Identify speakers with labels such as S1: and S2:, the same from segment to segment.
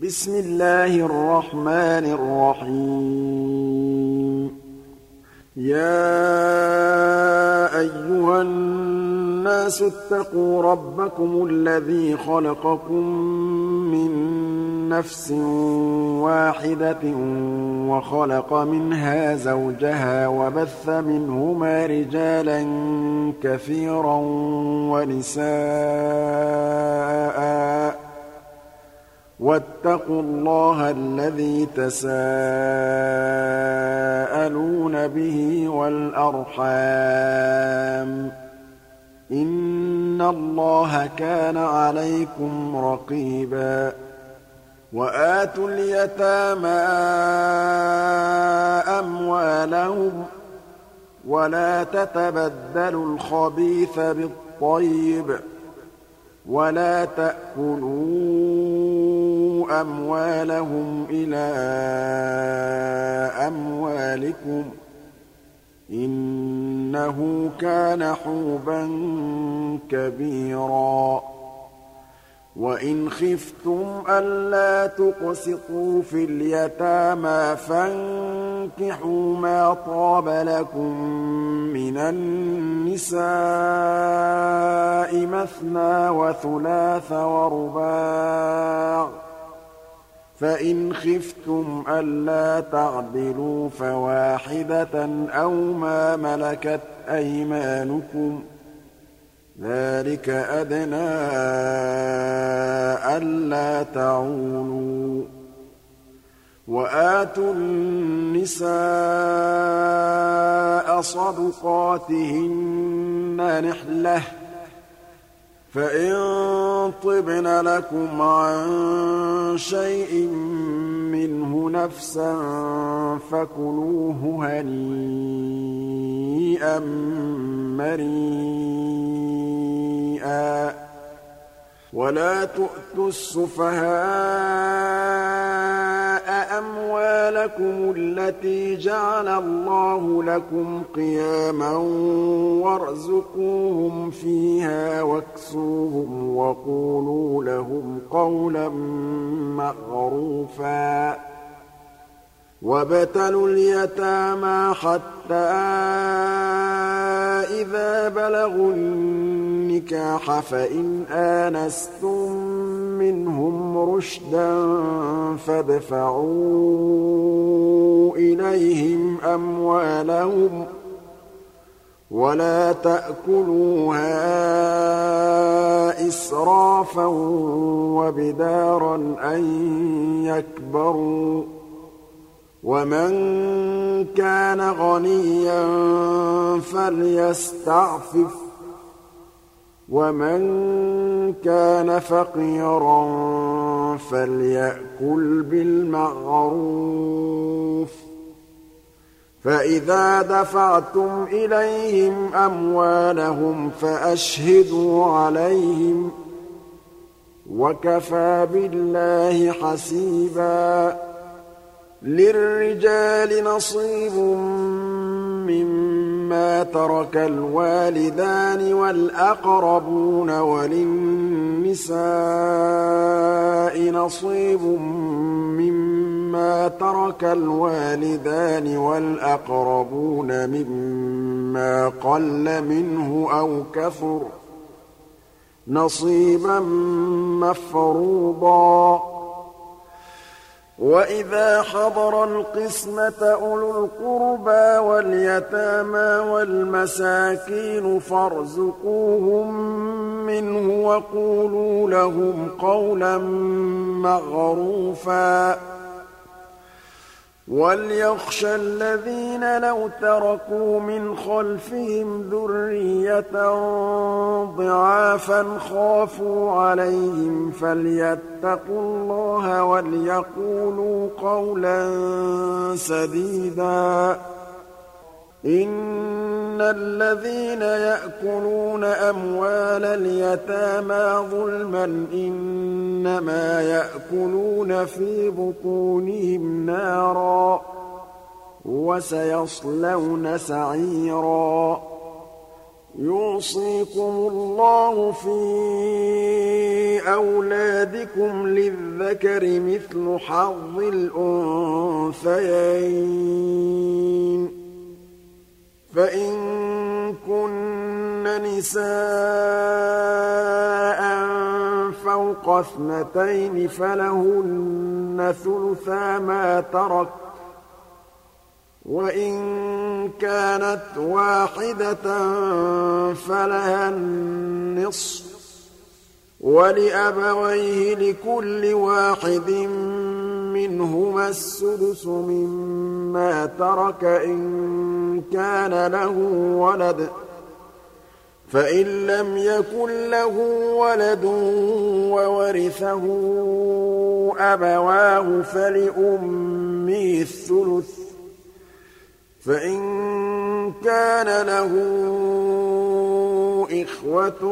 S1: بسم الله الرحمن الرحيم يا أيها الناس اتقوا ربكم الذي خلقكم من نفس واحدة وخلق منها زوجها وبث منهما رجالا كثيرا ونساء واتقوا الله الذي تساءلون به والأرحام إن الله كان عليكم رقيبا وآتوا اليتامى أموالهم ولا تتبدلوا الخبيث بالطيب ولا تأكلوا أموالهم إلى أموالكم إنه كان حوبا كبيرا وإن خفتم ألا تقسطوا في اليتامى فانكحوا ما طاب لكم من النساء مثنى وثلاث ورباع فإن خفتم ألا تعدلوا فواحدة أو ما ملكت أيمانكم ذلك أدنى ألا تعولوا وآتوا النساء صدقاتهن نحلة فإن طبن لكم عن شيء منه نفسا فكلوه هنيئا مريئا ولا تؤتوا السفهاء أموالكم التي جعل الله لكم قياما وارزقوهم فيها واكسوهم وقولوا لهم قولا معروفا وابتلوا اليتامى حتى إذا بلغوا النكاح فإن آنستم منهم رشدا فادفعوا إليهم أموالهم ولا تأكلوها إسرافا وبدارا أن يكبروا ومن كان غنيا فليستعفف ومن كان فقيرا فليأكل بالمعروف فإذا دفعتم إليهم أموالهم فأشهدوا عليهم وكفى بالله حسيبا للرجال نصيب مما ترك الوالدان والأقربون وللنساء نصيب مما ترك الوالدان والأقربون مما قل منه أو كثر نصيبا مفروضا وإذا حضر القسمة أولو القربى واليتامى والمساكين فارزقوهم منه وقولوا لهم قولا معروفا وليخشى الذين لو تركوا من خلفهم ذرية ضعافا خافوا عليهم فليتقوا الله وليقولوا قولا سديدا إن الذين يأكلون أموال اليتامى ظلما إنما يأكلون في بطونهم نارا وسيصلون سعيرا يوصيكم الله في أولادكم للذكر مثل حظ الأنثيين فإن كن نساء فوق 2 فلهن ثلثا ما ترك وإن كانت واحدة فلها النصف ولأبويه لكل واحد منهما السدس مما ترك إن كان له ولد فإن لم يكن له ولد وورثه أبواه فلأمه الثلث فإن كان له إخوة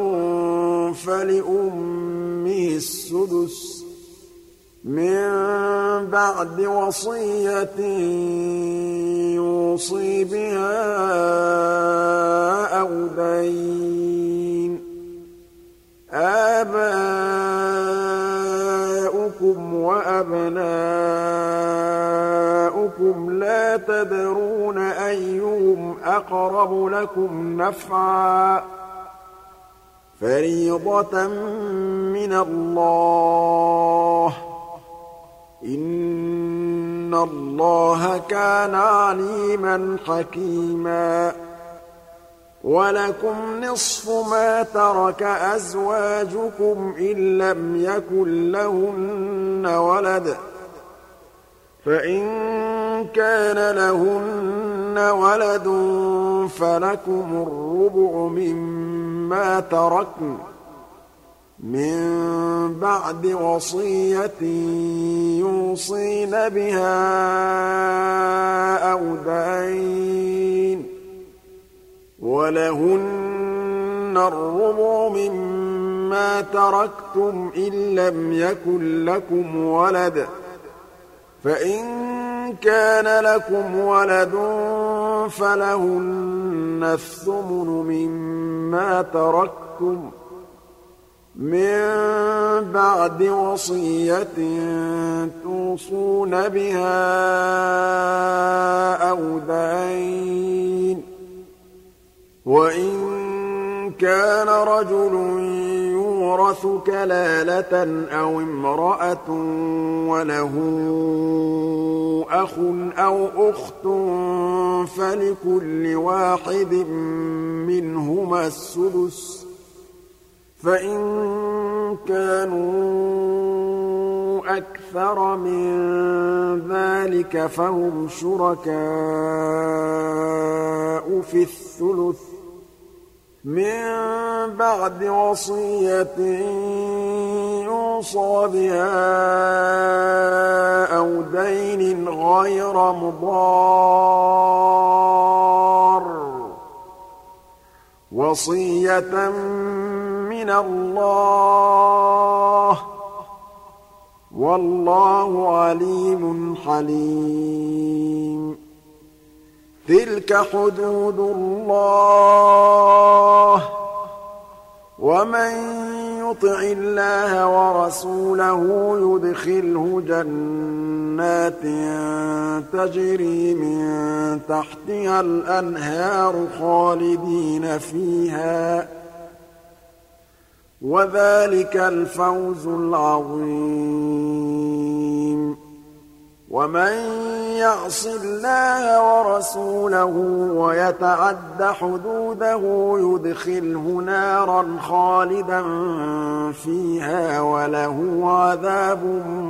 S1: فلأمه السدس من بعد وصية يوصي بها أو دين آباؤكم وأبناؤكم لا تدرون أيهم أقرب لكم نفعا فريضة من الله إن الله كان عليما حكيما ولكم نصف ما ترك أزواجكم إن لم يكن لهن ولد فإن كان لهن ولد فلكم الربع مما تركن من بعد وصية يوصين بها أو دين ولهن الربع مما تركتم إن لم يكن لكم ولد فإن كان لكم ولد فلهن الثمن مما تركتم من بعد وصية توصون بها أو دين وإن كان رجل يورث كلالة أو امرأة وله أخ أو أخت فلكل واحد منهما السدس فإن كانوا أكثر من ذلك فهم شركاء في الثلث من بعد وصية يوصى بها أو دين غير مضار وصية من الله والله عليم حليم تلك حدود الله ومن يطع الله ورسوله يدخله جنات تجري من تحتها الأنهار خالدين فيها وذلك الفوز العظيم ومن يعص الله ورسوله ويتعد حدوده يدخله نارا خالدا فيها وله عذاب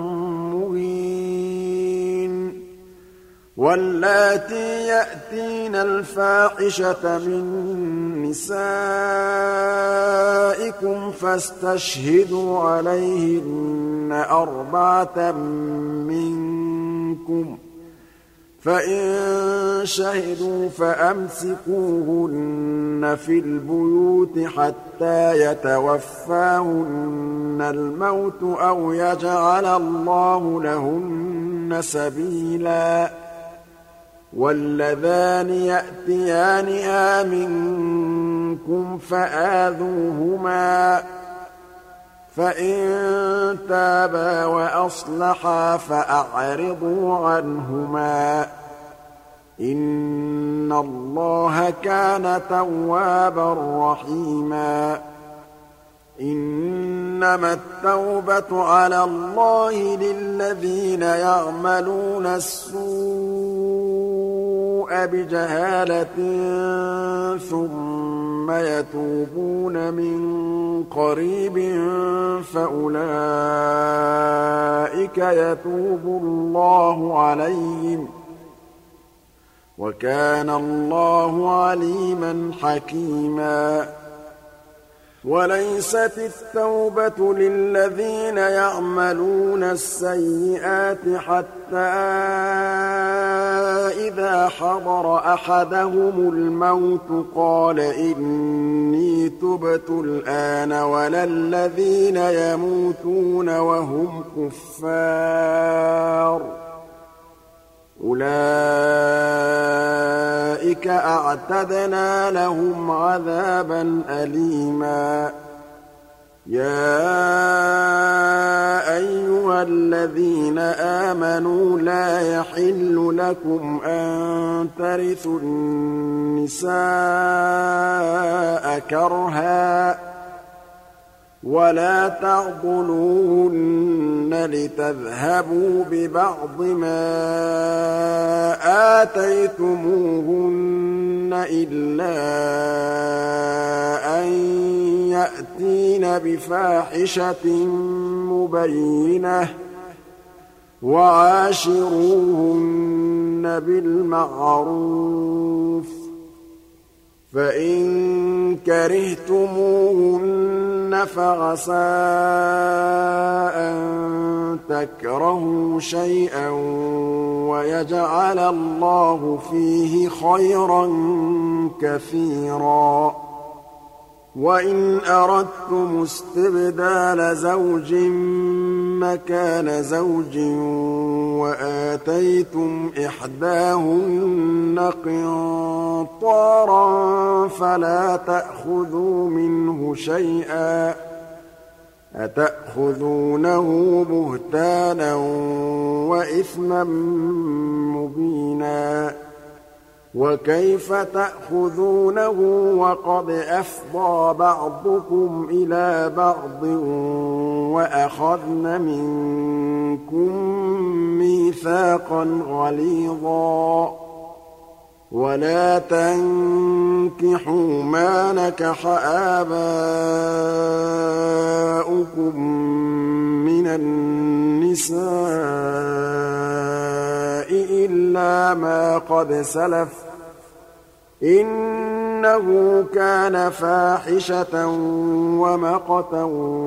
S1: مهين واللاتي يأتين الفاحشة من نسائكم فاستشهدوا عليهن 4 منكم فإن شهدوا فأمسكوهن في البيوت حتى يتوفاهن الموت أو يجعل الله لهن سبيلا واللذان يأتيانها منكم مِنكُمْ فَآذُوهُمَا ۖ فَإِن تَابَا وَأَصْلَحَا فَأَعْرِضُوا عَنْهُمَا ۗ إِنَّ اللَّهَ كَانَ تَوَّابًا رَّحِيمًا. إِنَّمَا التَّوْبَةُ عَلَى اللَّهِ لِلَّذِينَ يَعْمَلُونَ السُّوءَ بِجَهَالَةٍ ثُمَّ يَتُوبُونَ مِن قَرِيبٍ فَأُولَٰئِكَ يَتُوبُ اللَّهُ عَلَيْهِمْ ۗ وَكَانَ اللَّهُ عَلِيمًا حَكِيمًا. وَلَيْسَتِ التَّوْبَةُ لِلَّذِينَ يَعْمَلُونَ السَّيِّئَاتِ حَتَّىٰ إِذَا حَضَرَ أَحَدَهُمُ الْمَوْتُ قَالَ إِنِّي تُبْتُ الْآنَ وَلَا الَّذِينَ يَمُوتُونَ وَهُمْ كُفَّارٌ ۚ أُولَٰئِكَ أَعْتَدْنَا لَهُمْ عَذَابًا أَلِيمًا. يَا أَيُّهَا الَّذِينَ آمَنُوا لَا يَحِلُّ لَكُمْ أَن تَرِثُوا النِّسَاءَ كَرْهًا وَلَا تَعْضُلُوهُنَّ لِتَذْهَبُوا بِبَعْضِ مَا آتَيْتُمُوهُنَّ إِلَّا أَن يَأْتِينَ بِفَاحِشَةٍ مُّبَيِّنَةٍ ۚ وَعَاشِرُوهُنَّ بِالْمَعْرُوفِ ۚ فَإِن كَرِهْتُمُوهُنَّ فَعَسَىٰ أَن تَكْرَهُوا شَيْئًا وَيَجْعَلَ اللَّهُ فِيهِ خَيْرًا كَثِيرًا. وَإِنْ أَرَدتُّمُ اسْتِبْدَالَ زَوْجٍ مَّكَانَ زَوْجٍ وَآتَيْتُمْ إِحْدَاهُنَّ قِنطَارًا فَلَا تَأْخُذُوا مِنْهُ شَيْئًا ۚ أَتَأْخُذُونَهُ بُهْتَانًا وَإِثْمًا مُّبِينًا. وَكَيْفَ تَأْخُذُونَهُ وَقَدْ أَفْضَىٰ بَعْضُكُمْ إِلَىٰ بَعْضٍ وَأَخَذْنَ مِنكُم مِّيثَاقًا غَلِيظًا. وَلَا تَنكِحُوا مَا نَكَحَ آبَاؤُكُم مِّنَ النِّسَاءِ إِلَّا مَا قَدْ سَلَفَ ۚ إِنَّهُ كَانَ فَاحِشَةً وَمَقْتًا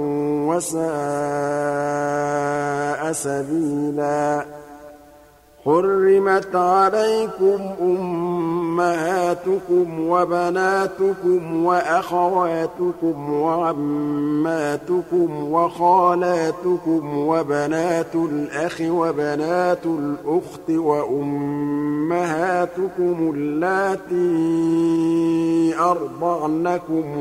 S1: وَسَاءَ سَبِيلًا. حُرِّمَتْ عَلَيْكُمْ أُمَّهَاتُكُمْ وَبَنَاتُكُمْ وَأَخَوَاتُكُمْ وَعَمَّاتُكُمْ وَخَالَاتُكُمْ وَبَنَاتُ الْأَخِ وَبَنَاتُ الْأُخْتِ وَأُمَّهَاتُكُمُ اللَّاتِي أَرْضَعْنَكُمْ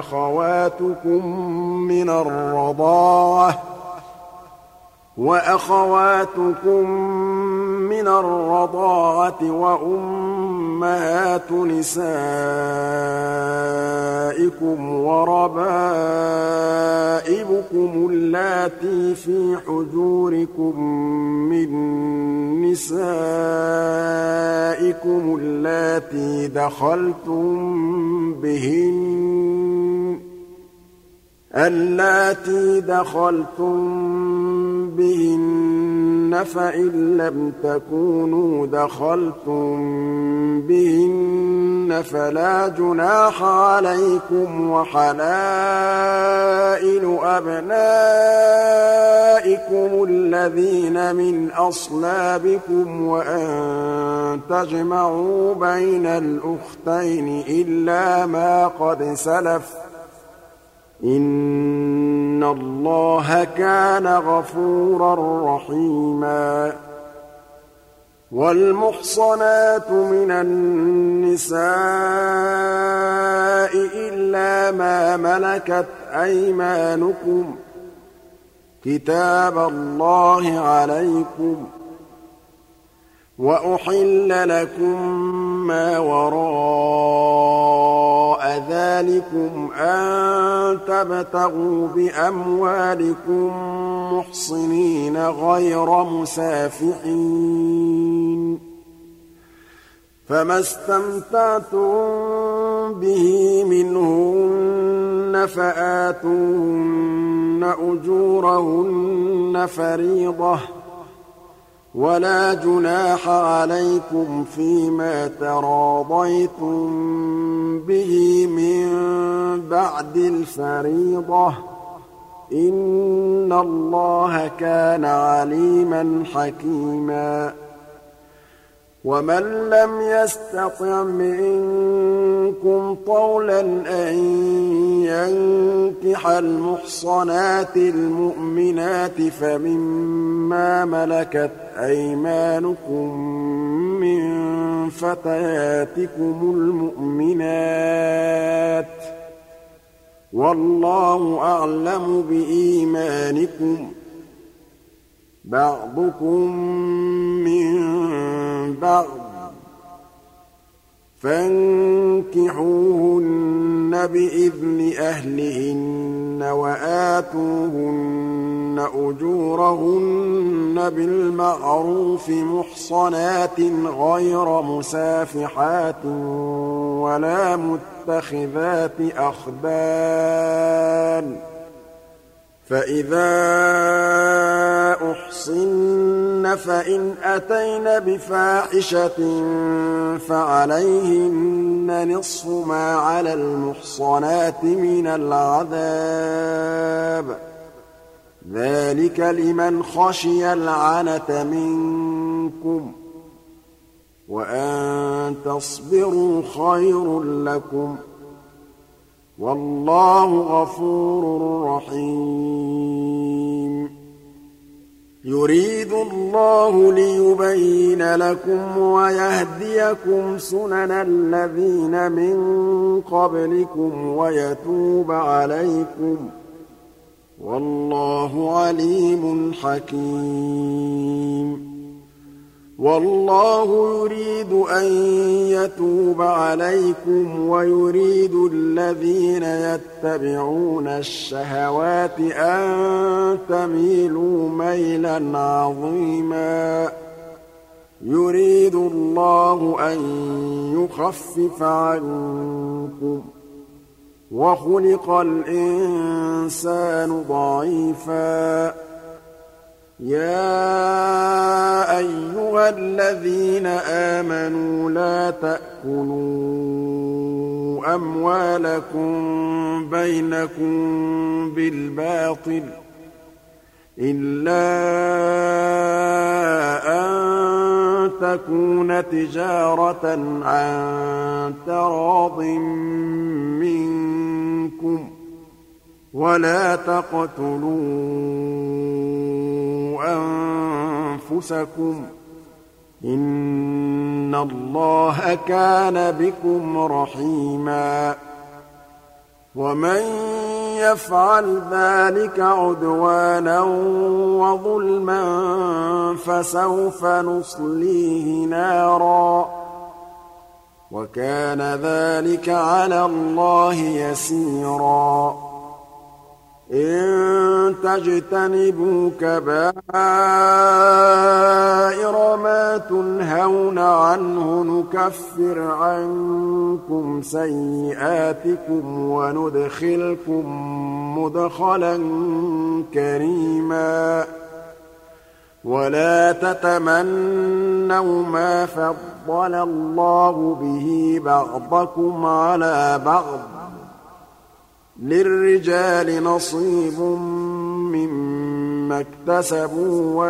S1: وَأَخَوَاتُكُم مِّنَ الرَّضَاعَةِ وَأُمَّهَاتُ نِسَائِكُمْ وَرَبَائِبُكُمُ اللَّاتِي فِي حُجُورِكُم مِّن نِّسَائِكُمُ اللَّاتِي دَخَلْتُم بِهِنَّ فَإِن لَّمْ تَكُونُوا دَخَلْتُم بِهِنَّ فَلَا جُنَاحَ عَلَيْكُمْ وَحَلَائِلُ أَبْنَائِكُمُ الَّذِينَ مِنْ أَصْلَابِكُمْ وَأَن تَجْمَعُوا بَيْنَ الْأُخْتَيْنِ إِلَّا مَا قَدْ سَلَفَ ۚ إِنَّ اللَّهَ كَانَ غَفُورًا رَّحِيمًا. وَالْمُحْصَنَاتُ مِنَ النِّسَاءِ إِلَّا مَا مَلَكَتْ أَيْمَانُكُمْ ۖ كِتَابَ اللَّهِ عَلَيْكُمْ ۚ وَأُحِلَّ لَكُم مَّا وَرَاءَ ذَٰلِكُمْ أَن تَبْتَغُوا بِأَمْوَالِكُم مُّحْصِنِينَ غَيْرَ مُسَافِحِينَ ۚ فَمَا اسْتَمْتَعْتُم بِهِ مِنْهُنَّ فَآتُوهُنَّ أُجُورَهُنَّ فَرِيضَةً ۚ وَلَا جُنَاحَ عَلَيْكُمْ فِيمَا تَرَاضَيْتُم بِهِ مِن بَعْدِ الْفَرِيضَةِ ۚ إِنَّ اللَّهَ كَانَ عَلِيمًا حَكِيمًا. وَمَن لَّمْ يَسْتَطِعْ مِنكُمْ طَوْلًا أَن يَنكِحَ الْمُحْصَنَاتِ الْمُؤْمِنَاتِ فَمِمَّا مَلَكَتْ أَيْمَانُكُم مِّن فَتَيَاتِكُمُ الْمُؤْمِنَاتِ ۚ وَاللَّهُ أَعْلَمُ بِإِيمَانِكُم ۚ بَعْضُكُم مِّن بَعْضٍ ۚ فَانكِحُوهُنَّ بِإِذْنِ أَهْلِهِنَّ وَآتُوهُنَّ أُجُورَهُنَّ بِالْمَعْرُوفِ مُحْصَنَاتٍ غَيْرَ مُسَافِحَاتٍ وَلَا مُتَّخِذَاتِ أَخْدَانٍ ۚ فَإِذَا أُحْصِنَّ فَإِنْ أَتَيْنَ بِفَاحِشَةٍ فَعَلَيْهِنَّ نِصْفُ مَا عَلَى الْمُحْصَنَاتِ مِنَ الْعَذَابِ ۚ ذَٰلِكَ لِمَنْ خَشِيَ الْعَنَتَ مِنكُمْ ۚ وَأَن تَصْبِرُوا خَيْرٌ لَّكُمْ ۗ وَاللَّهُ غَفُورٌ رَّحِيمٌ. يُرِيدُ اللَّهُ لِيُبَيِّنَ لَكُمْ وَيَهْدِيَكُمْ سُنَنَ الَّذِينَ مِن قَبْلِكُمْ وَيَتُوبَ عَلَيْكُمْ ۗ وَاللَّهُ عَلِيمٌ حَكِيمٌ. وَاللَّهُ يُرِيدُ أَن يَتُوبَ عَلَيْكُمْ وَيُرِيدُ الَّذِينَ يَتَّبِعُونَ الشَّهَوَاتِ أَن تَمِيلُوا مَيْلًا عَظِيمًا. يُرِيدُ اللَّهُ أَن يُخَفِّفَ عَنكُمْ ۚ وَخُلِقَ الْإِنسَانُ ضَعِيفًا. يَا أَيُّهَا الَّذِينَ آمَنُوا لَا تَأْكُلُوا أَمْوَالَكُم بَيْنَكُم بِالْبَاطِلِ إِلَّا أَن تَكُونَ تِجَارَةً عَن تَرَاضٍ مِّنكُمْ ۚ وَلَا تَقْتُلُوا أَنفُسَكُمْ ۚ إِنَّ اللَّهَ كَانَ بِكُمْ رَحِيمًا. وَمَن يَفْعَلْ ذَٰلِكَ عُدْوَانًا وَظُلْمًا فَسَوْفَ نُصْلِيهِ نَارًا ۚ وَكَانَ ذَٰلِكَ عَلَى اللَّهِ يَسِيرًا. إِن تَجْتَنِبُوا كَبَائِرَ مَا تُنْهَوْنَ عَنْهُ نُكَفِّرْ عَنكُمْ سَيِّئَاتِكُمْ وَنُدْخِلْكُم مُّدْخَلًا كَرِيمًا. وَلَا تَتَمَنَّوْا مَا فَضَّلَ اللَّهُ بِهِ بَعْضَكُمْ عَلَىٰ بَعْضٍ ۚ لِّلرِّجَالِ نَصِيبٌ مِّمَّا اكْتَسَبُوا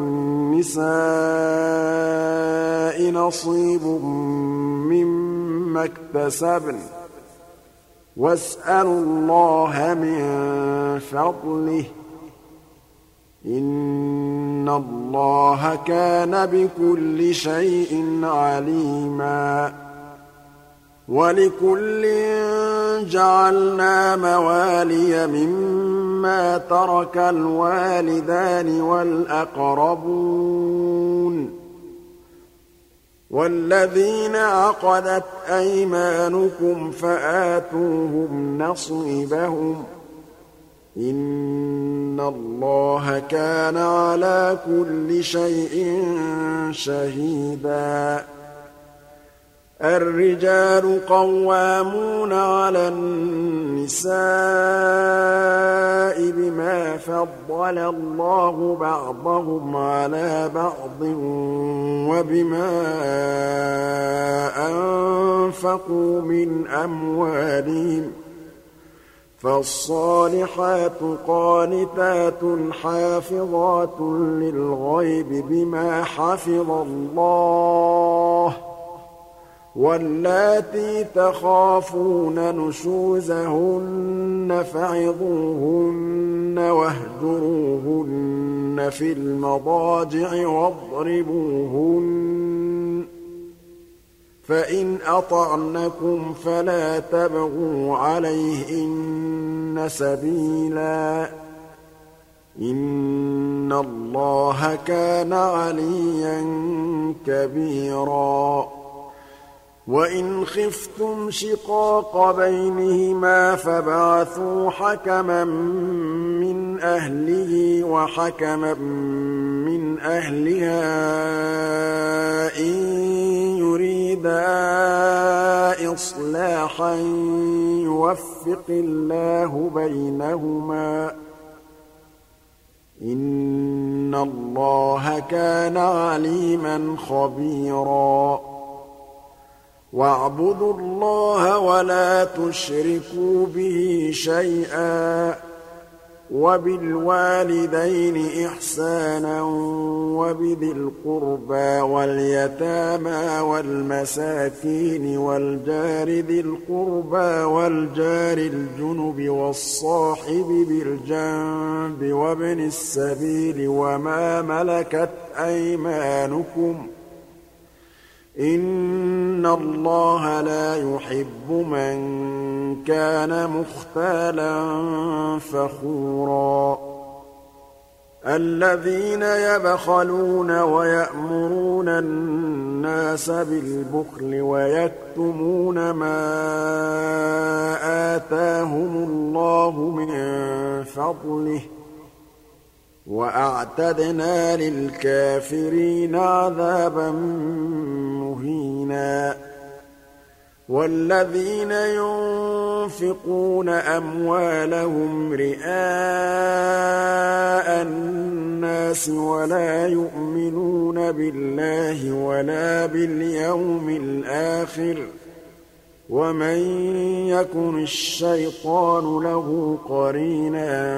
S1: وَلِلنِّسَاءِ نَصِيبٌ مِّمَّا اكْتَسَبْنَ ۚ وَاسْأَلُوا اللَّهَ مِن فَضْلِهِ ۗ إِنَّ اللَّهَ كَانَ بِكُلِّ شَيْءٍ عَلِيمًا وَلِكُلٍّ جَعَلْنَا مَوَالِيَ مِمَّا تَرَكَ الْوَالِدَانِ وَالْأَقْرَبُونَ وَالَّذِينَ عَقَدَتْ أَيْمَانُكُمْ فَآتُوهُمْ نَصِيبَهُمْ ۚ إِنَّ اللَّهَ كَانَ عَلَىٰ كُلِّ شَيْءٍ شَهِيدًا الرِّجَالُ قَوَّامُونَ عَلَى النِّسَاءِ بِمَا فَضَّلَ اللَّهُ بَعْضَهُمْ عَلَىٰ بَعْضٍ وَبِمَا أَنفَقُوا مِنْ أَمْوَالِهِمْ ۚ فَالصَّالِحَاتُ قَانِتَاتٌ حَافِظَاتٌ لِّلْغَيْبِ بِمَا حَفِظَ اللَّهُ ۚ وَاللَّاتِي تَخَافُونَ نُشُوزَهُنَّ فَعِظُوهُنَّ وَاهْجُرُوهُنَّ فِي الْمَضَاجِعِ وَاضْرِبُوهُنَّ ۖ فَإِنْ أَطَعْنَكُمْ فَلَا تَبْغُوا عَلَيْهِنَّ سَبِيلًا ۗ إِنَّ اللَّهَ كَانَ عَلِيًّا كَبِيرًا وَإِنْ خِفْتُمْ شِقَاقَ بَيْنِهِمَا فَابْعَثُوا حَكَمًا مِّنْ أَهْلِهِ وَحَكَمًا مِّنْ أَهْلِهَا إِن يُرِيدَا إِصْلَاحًا يُوَفِّقِ اللَّهُ بَيْنَهُمَا ۗ إِنَّ اللَّهَ كَانَ عَلِيمًا خَبِيرًا وَاعْبُدُوا اللَّهَ وَلَا تُشْرِكُوا بِهِ شَيْئًا ۖ وَبِالْوَالِدَيْنِ إِحْسَانًا وَبِذِي الْقُرْبَىٰ وَالْيَتَامَىٰ وَالْمَسَاكِينِ وَالْجَارِ ذِي الْقُرْبَىٰ وَالْجَارِ الْجُنُبِ وَالصَّاحِبِ بِالْجَنبِ وَابْنِ السَّبِيلِ وَمَا مَلَكَتْ أَيْمَانُكُمْ ۗ إِنَّ اللَّهَ لَا يُحِبُّ مَن كَانَ مُخْتَالًا فَخُورًا الَّذِينَ يَبْخَلُونَ وَيَأْمُرُونَ النَّاسَ بِالْبُخْلِ وَيَكْتُمُونَ مَا آتَاهُمُ اللَّهُ مِن فَضْلِهِ ۗ وَأَعْتَدْنَا لِلْكَافِرِينَ عَذَابًا مُّهِينًا وَالَّذِينَ يُنفِقُونَ أَمْوَالَهُمْ رِئَاءَ النَّاسِ وَلَا يُؤْمِنُونَ بِاللَّهِ وَلَا بِالْيَوْمِ الْآخِرِ ۗ وَمَن يَكُنِ الشَّيْطَانُ لَهُ قَرِينًا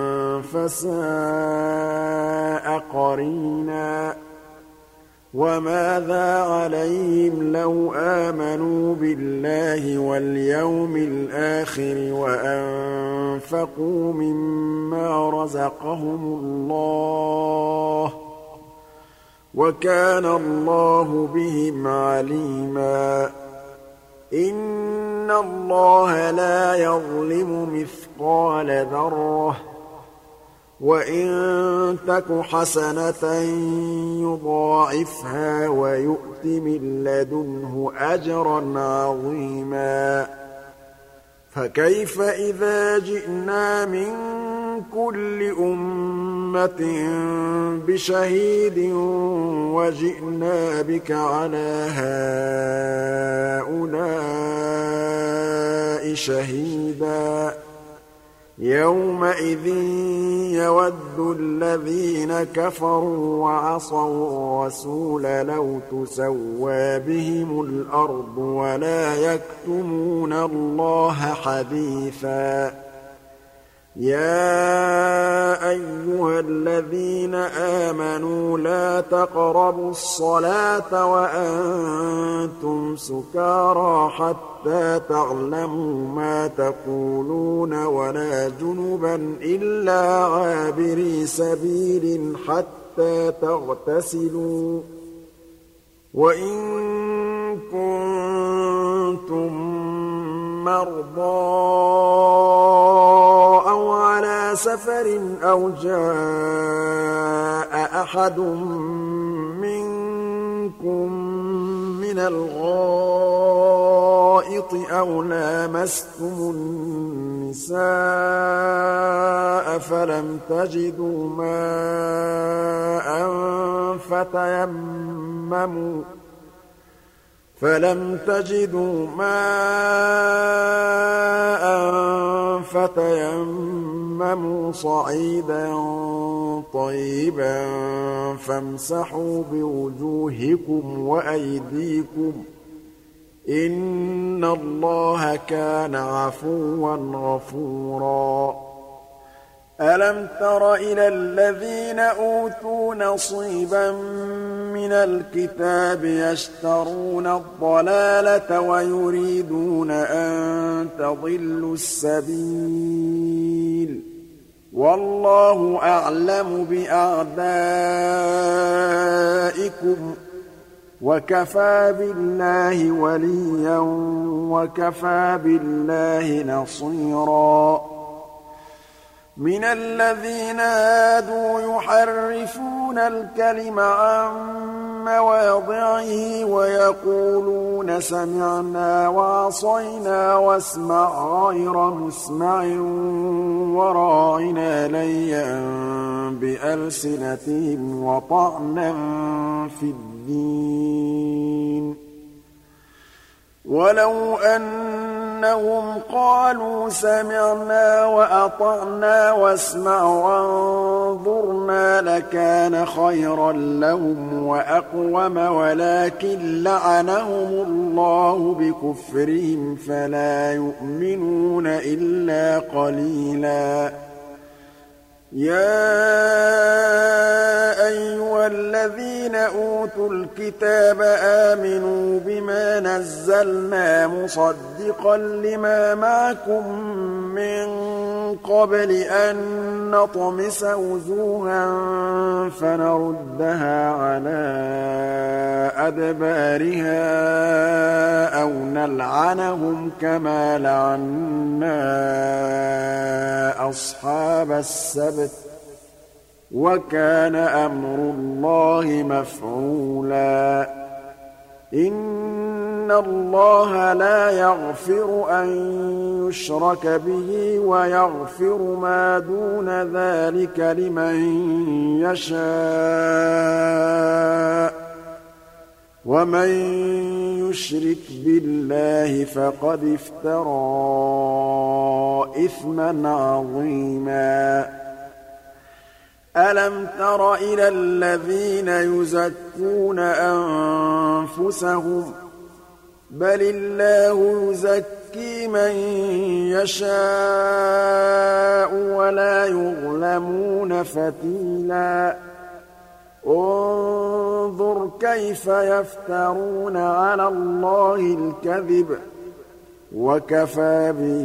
S1: فَسَاءَ قَرِينًا وَمَاذَا عَلَيْهِمْ لَوْ آمَنُوا بِاللَّهِ وَالْيَوْمِ الْآخِرِ وَأَنفَقُوا مِمَّا رَزَقَهُمُ اللَّهُ ۚ وَكَانَ اللَّهُ بِهِمْ عَلِيمًا إِنَّ اللَّهَ لَا يَظْلِمُ مِثْقَالَ ذَرَّةٍ ۖ وَإِن تَكُ حَسَنَةً يُضَاعِفْهَا وَيُؤْتِ مِن لَّدُنْهُ أَجْرًا عَظِيمًا فَكَيْفَ إِذَا جِئْنَا مِن كُلِّ أُمَّةٍ بِشَهِيدٍ وَجِئْنَا بِكَ عَلَىٰ هَٰؤُلَاءِ شَهِيدًا يَوْمَئِذٍ يَوَدُّ الَّذِينَ كَفَرُوا وَعَصَوُا الرَّسُولَ لَوْ تُسَوَّىٰ بِهِمُ الْأَرْضُ وَلَا يَكْتُمُونَ اللَّهَ حَدِيثًا يَا أَيُّهَا الَّذِينَ آمَنُوا لَا تَقْرَبُوا الصَّلَاةَ وَأَنتُمْ سُكَارَىٰ حَتَّىٰ تَعْلَمُوا مَا تَقُولُونَ وَلَا جُنُبًا إِلَّا عَابِرِي سَبِيلٍ حَتَّىٰ تَغْتَسِلُوا ۚ وَإِن كُنتُم مَّرْضَىٰ أَوْ عَلَىٰ سَفَرٍ أَوْ جَاءَ أَحَدٌ مِّنكُم مِّنَ الْغَائِطِ أَوْ لَامَسْتُمُ النِّسَاءَ فَلَمْ تَجِدُوا مَاءً فَتَيَمَّمُوا صَعِيدًا طَيِّبًا فَامْسَحُوا بِوُجُوهِكُمْ وَأَيْدِيكُمْ ۗ إِنَّ اللَّهَ كَانَ عَفُوًّا غَفُورًا. أَلَمْ تَرَ إِلَى الَّذِينَ أُوتُوا نَصِيبًا مِّنَ الْكِتَابِ يَشْتَرُونَ الضَّلَالَةَ وَيُرِيدُونَ أَن تَضِلُّوا السَّبِيلَ ۗ وَاللَّهُ أَعْلَمُ بِأَعْدَائِكُمْ ۚ وَكَفَىٰ بِاللَّهِ وَلِيًّا وَكَفَىٰ بِاللَّهِ نَصِيرًا. مِنَ الَّذِينَ هَادُوا يُحَرِّفُونَ الْكَلِمَ عَن مَّوَاضِعِهِ وَيَقُولُونَ سَمِعْنَا وَعَصَيْنَا وَاسْمَعْ غَيْرَ مُسْمَعٍ وَرَاعِنَا لَيًّا بِأَلْسِنَتِهِمْ وَطَعْنًا في الدِّينِ ۚ وَلَوْ أَنَّهُمْ قَالُوا سَمِعْنَا وَأَطَعْنَا وَاسْمَعْ وَانظُرْنَا لَكَانَ خَيْرًا لَّهُمْ وَأَقْوَمَ وَلَٰكِن لَّعَنَهُمُ اللَّهُ بِكُفْرِهِمْ فَلَا يُؤْمِنُونَ إِلَّا قَلِيلًا. يَا أَيُّهَا الَّذِينَ أُوتُوا الْكِتَابَ آمِنُوا بِمَا نَزَّلْنَا مُصَدِّقًا لِّمَا مَعَكُم مِّن قَبْلِ أَن نَّطْمِسَ وُجُوهًا فَنَرُدَّهَا عَلَىٰ أَدْبَارِهَا أَوْ نَلْعَنَهُمْ كَمَا لَعَنَّا أَصْحَابَ السَّبْتِ ۚ وَكَانَ أَمْرُ اللَّهِ مَفْعُولًا. إِنَّ اللَّهَ لَا يَغْفِرُ أَن يُشْرَكَ بِهِ وَيَغْفِرُ مَا دُونَ ذَٰلِكَ لِمَن يَشَاءُ ۚ وَمَن يُشْرِكْ بِاللَّهِ فَقَدِ افْتَرَىٰ إِثْمًا عَظِيمًا. أَلَمْ تَرَ إِلَى الَّذِينَ يُزَكُّونَ أَنفُسَهُم ۚ بَلِ اللَّهُ يُزَكِّي مَن يَشَاءُ وَلَا يُظْلَمُونَ فَتِيلًا. انظُرْ كَيْفَ يَفْتَرُونَ عَلَى اللَّهِ الْكَذِبَ ۖ وَكَفَىٰ بِهِ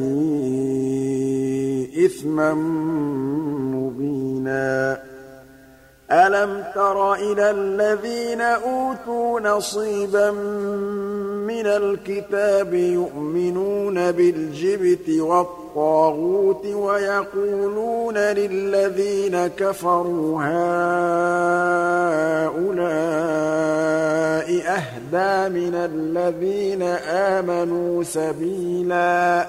S1: إِثْمًا مُّبِينًا. أَلَمْ تَرَ إِلَى الَّذِينَ أُوتُوا نَصِيبًا مِّنَ الْكِتَابِ يُؤْمِنُونَ بِالْجِبْتِ وَالطَّاغُوتِ وَيَقُولُونَ لِلَّذِينَ كَفَرُوا هَٰؤُلَاءِ أَهْدَىٰ مِنَ الَّذِينَ آمَنُوا سَبِيلًا.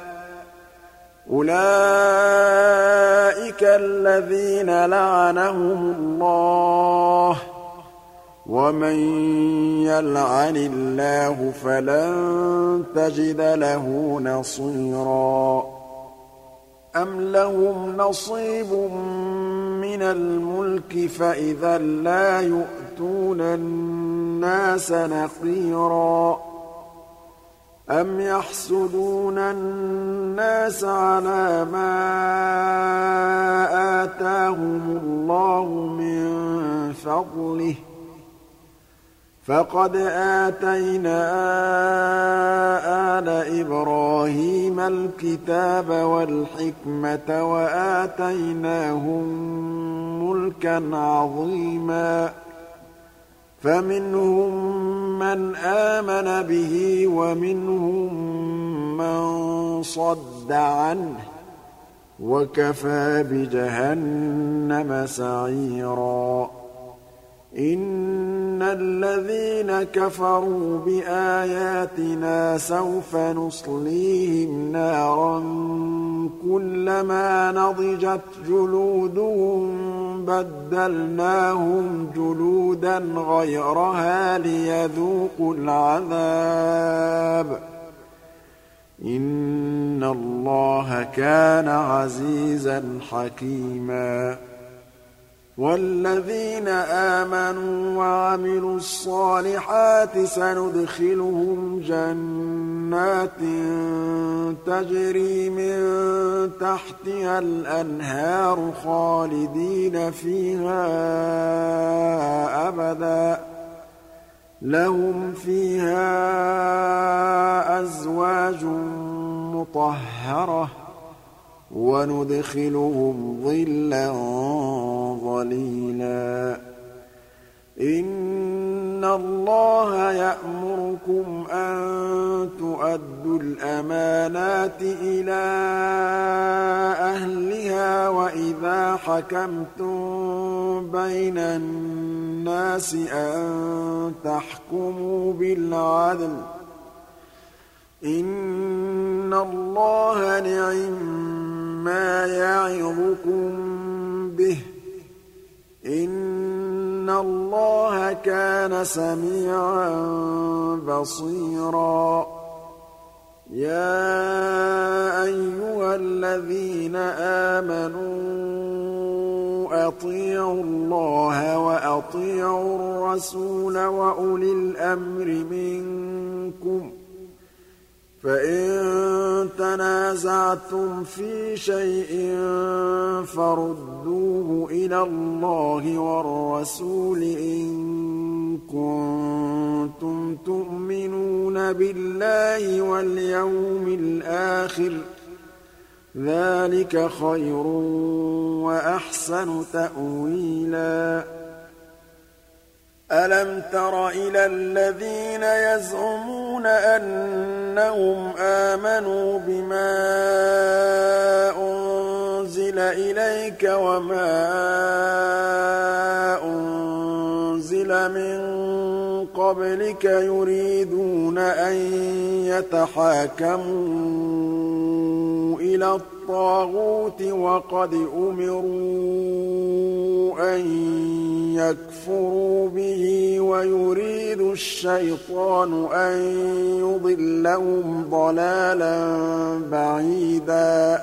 S1: أُولَٰئِكَ الَّذِينَ لَعَنَهُمُ اللَّهُ ۖ وَمَن يَلْعَنِ اللَّهُ فَلَن تَجِدَ لَهُ نَصِيرًا. أَمْ لَهُمْ نَصِيبٌ مِّنَ الْمُلْكِ فَإِذًا لَّا يُؤْتُونَ النَّاسَ نَقِيرًا. أَمْ يَحْسُدُونَ النَّاسَ عَلَىٰ مَا آتَاهُمُ اللَّهُ مِن فَضْلِهِ ۖ فَقَدْ آتَيْنَا آلَ إِبْرَاهِيمَ الْكِتَابَ وَالْحِكْمَةَ وَآتَيْنَاهُم مُّلْكًا عَظِيمًا فَمِنْهُم مَّنْ آمَنَ بِهِ وَمِنْهُم مَّن صَدَّ عَنْهُ ۚ وَكَفَىٰ بِجَهَنَّمَ سَعِيرًا إِنَّ الَّذِينَ كَفَرُوا بِآيَاتِنَا سَوْفَ نُصْلِيهِمْ نَارًا كُلَّمَا نَضِجَتْ جُلُودُهُم بَدَّلْنَاهُمْ جُلُودًا غَيْرَهَا لِيَذُوقُوا الْعَذَابَ ۗ إِنَّ اللَّهَ كَانَ عَزِيزًا حَكِيمًا وَالَّذِينَ آمَنُوا وَعَمِلُوا الصَّالِحَاتِ سَنُدْخِلُهُمْ جَنَّاتٍ تَجْرِي مِن تَحْتِهَا الْأَنْهَارُ خَالِدِينَ فِيهَا أَبَدًا ۖ لَّهُمْ فِيهَا أَزْوَاجٌ مُّطَهَّرَةٌ ۖ وَنُدْخِلُهُمْ ظِلًّا ظَلِيلًا إِنَّ اللَّهَ يَأْمُرُكُمْ أَن تُؤَدُّوا الْأَمَانَاتِ إِلَىٰ أَهْلِهَا وَإِذَا حَكَمْتُم بَيْنَ النَّاسِ أَن تَحْكُمُوا بِالْعَدْلِ ۚ إِنَّ اللَّهَ نِعِمَّا يَعِظُكُم بِهِ ۗ إِنَّ اللَّهَ كَانَ سَمِيعًا بَصِيرًا يَا أَيُّهَا الَّذِينَ آمَنُوا أَطِيعُوا اللَّهَ وَأَطِيعُوا الرَّسُولَ وَأُولِي الْأَمْرِ مِنكُمْ ۖ فَإِن تَنَازَعْتُمْ فِي شَيْءٍ فَرُدُّوهُ إِلَى اللَّهِ وَالرَّسُولِ إِن كُنتُمْ تُؤْمِنُونَ بِاللَّهِ وَالْيَوْمِ الْآخِرِ ۚ ذَٰلِكَ خَيْرٌ وَأَحْسَنُ تَأْوِيلًا أَلَمْ تَرَ إِلَى الَّذِينَ يَزْعُمُونَ أَنَّهُمْ آمَنُوا بِمَا أُنزِلَ إِلَيْكَ وَمَا أُنزِلَ مِن قَبْلِكَ يُرِيدُونَ أَن يَتَحَاكَمُوا إِلَى الطَّاغُوتِ وَقَدْ أُمِرُوا أَن يَكْفُرُوا بِهِ وَيُرِيدُ الشَّيْطَانُ أَن يُضِلَّهُمْ ضَلَالًا بَعِيدًا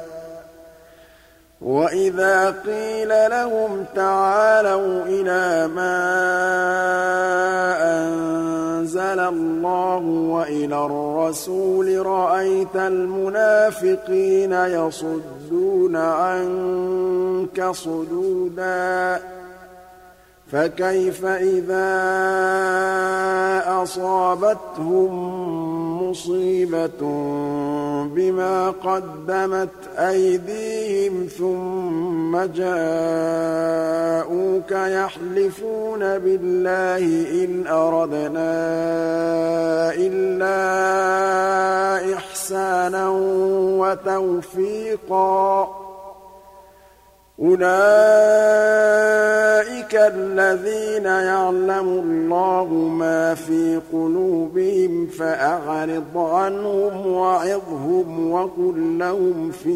S1: وَإِذَا قِيلَ لَهُمْ تَعَالَوْا إِلَىٰ مَا أَنزَلَ اللَّهُ وَإِلَى الرَّسُولِ رَأَيْتَ الْمُنَافِقِينَ يَصُدُّونَ عَنكَ صُدُودًا فَكَيْفَ إِذَا أَصَابَتْهُم مُّصِيبَةٌ بِمَا قَدَّمَتْ أَيْدِيهِمْ ثُمَّ جَاءُوكَ يَحْلِفُونَ بِاللَّهِ إِنْ أَرَدْنَا إِلَّا إِحْسَانًا وَتَوْفِيقًا أُولَٰئِكَ الَّذِينَ يَعْلَمُ اللَّهُ مَا فِي قُلُوبِهِمْ فَأَعْرِضْ عَنْهُمْ وَعِظْهُمْ وَقُل لَّهُمْ فِي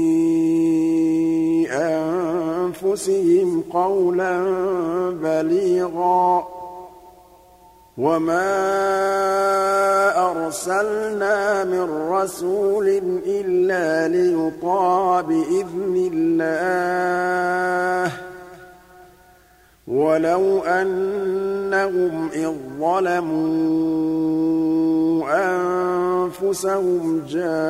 S1: أَنفُسِهِمْ قَوْلًا بَلِيغًا وَمَا أَرْسَلْنَا مِن رَّسُولٍ إِلَّا لِيُطَاعَ بِإِذْنِ اللَّهِ ۚ وَلَوْ أَنَّهُمْ إِذ ظَّلَمُوا أنفسهم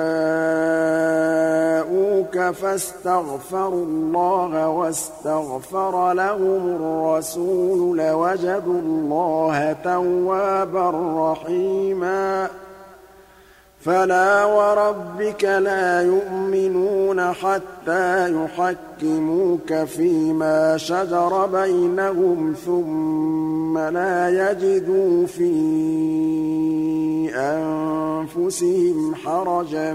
S1: جاءوك فاستغفروا الله واستغفر لهم الرسول لوجدوا الله توابا رحيما فلا وربك لا يؤمنون حتى يحكموك فيما شجر بينهم ثم لا يجدوا في أنفسهم حرجا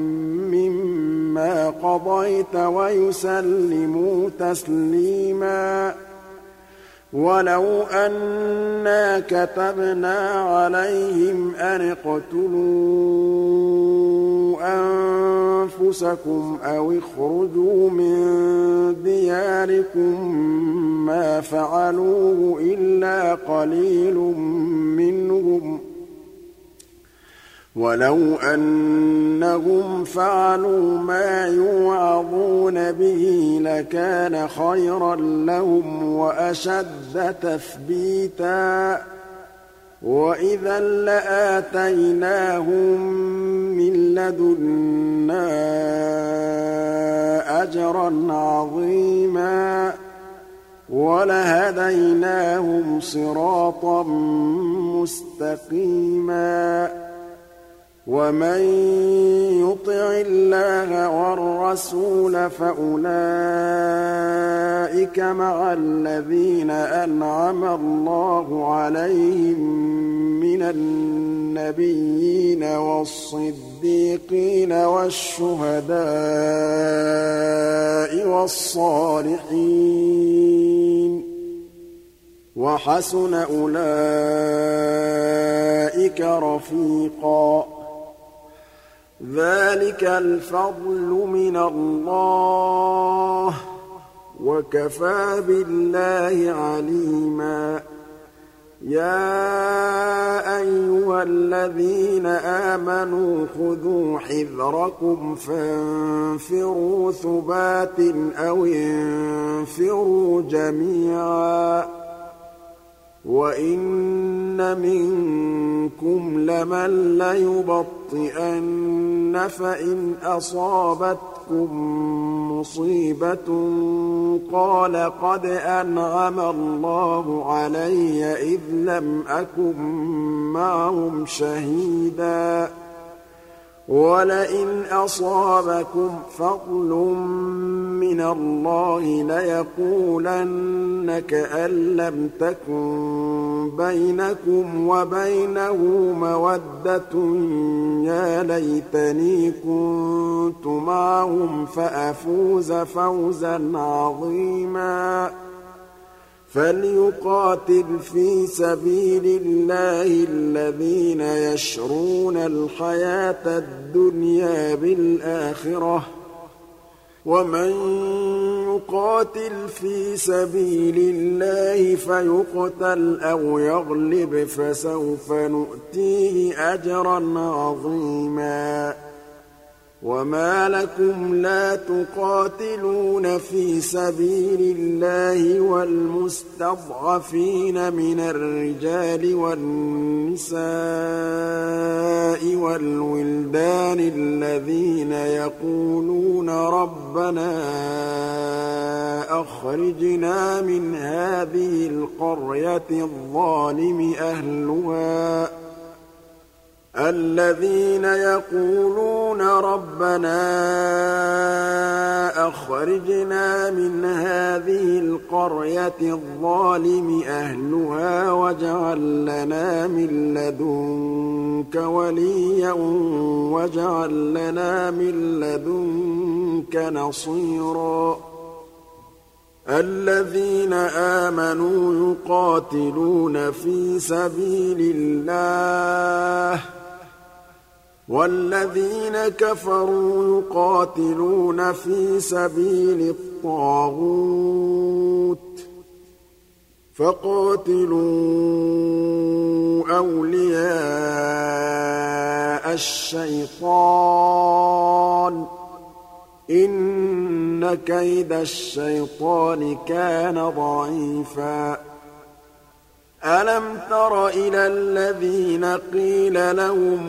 S1: مما قضيت ويسلموا تسليما ولو أنا كتبنا عليهم أن اقتلوا أنفسكم أو اخرجوا من دياركم ما فعلوه إلا قليل منهم ولو أنهم فعلوا ما يوعظون به لكان خيرا لهم وأشد تثبيتا وإذا لآتيناهم من لدنا أجرا عظيما ولهديناهم صراطا مستقيما ومن يطع الله والرسول فأولئك مع الذين أنعم الله عليهم من النبيين والصديقين والشهداء والصالحين وحسن أولئك رفيقا ذلك الفضل من الله وكفى بالله عليما يا أيها الذين آمنوا خذوا حذركم فانفروا ثبات أو انفروا جميعا وإن منكم لمن ليبطئن فإن أصابتكم مصيبة قال قد أنعم الله علي إذ لم أكن معهم شهيدا ولئن أصابكم فضل من الله ليقولن كأن لم تكن بينكم وبينه مودة يا ليتني كنت معهم فأفوز فوزا عظيما فليقاتل في سبيل الله الذين يشرون الحياة الدنيا بالآخرة ومن يقاتل في سبيل الله فيقتل أو يغلب فسوف نؤتيه أجرا عظيما وما لكم لا تقاتلون في سبيل الله والمستضعفين من الرجال والنساء والولدان الذين يقولون ربنا أخرجنا من هذه القرية الظالم أهلها الذين يقولون ربنا أخرجنا من هذه القرية الظالم أهلها واجعل لنا من لدنك وليا واجعل لنا من لدنك نصيرا الذين آمنوا يقاتلون في سبيل الله والذين كفروا يقاتلون في سبيل الطاغوت فقاتلوا أولياء الشيطان إن كيد الشيطان كان ضعيفا أَلَمْ تَرَ إِلَى الَّذِينَ قِيلَ لَهُمْ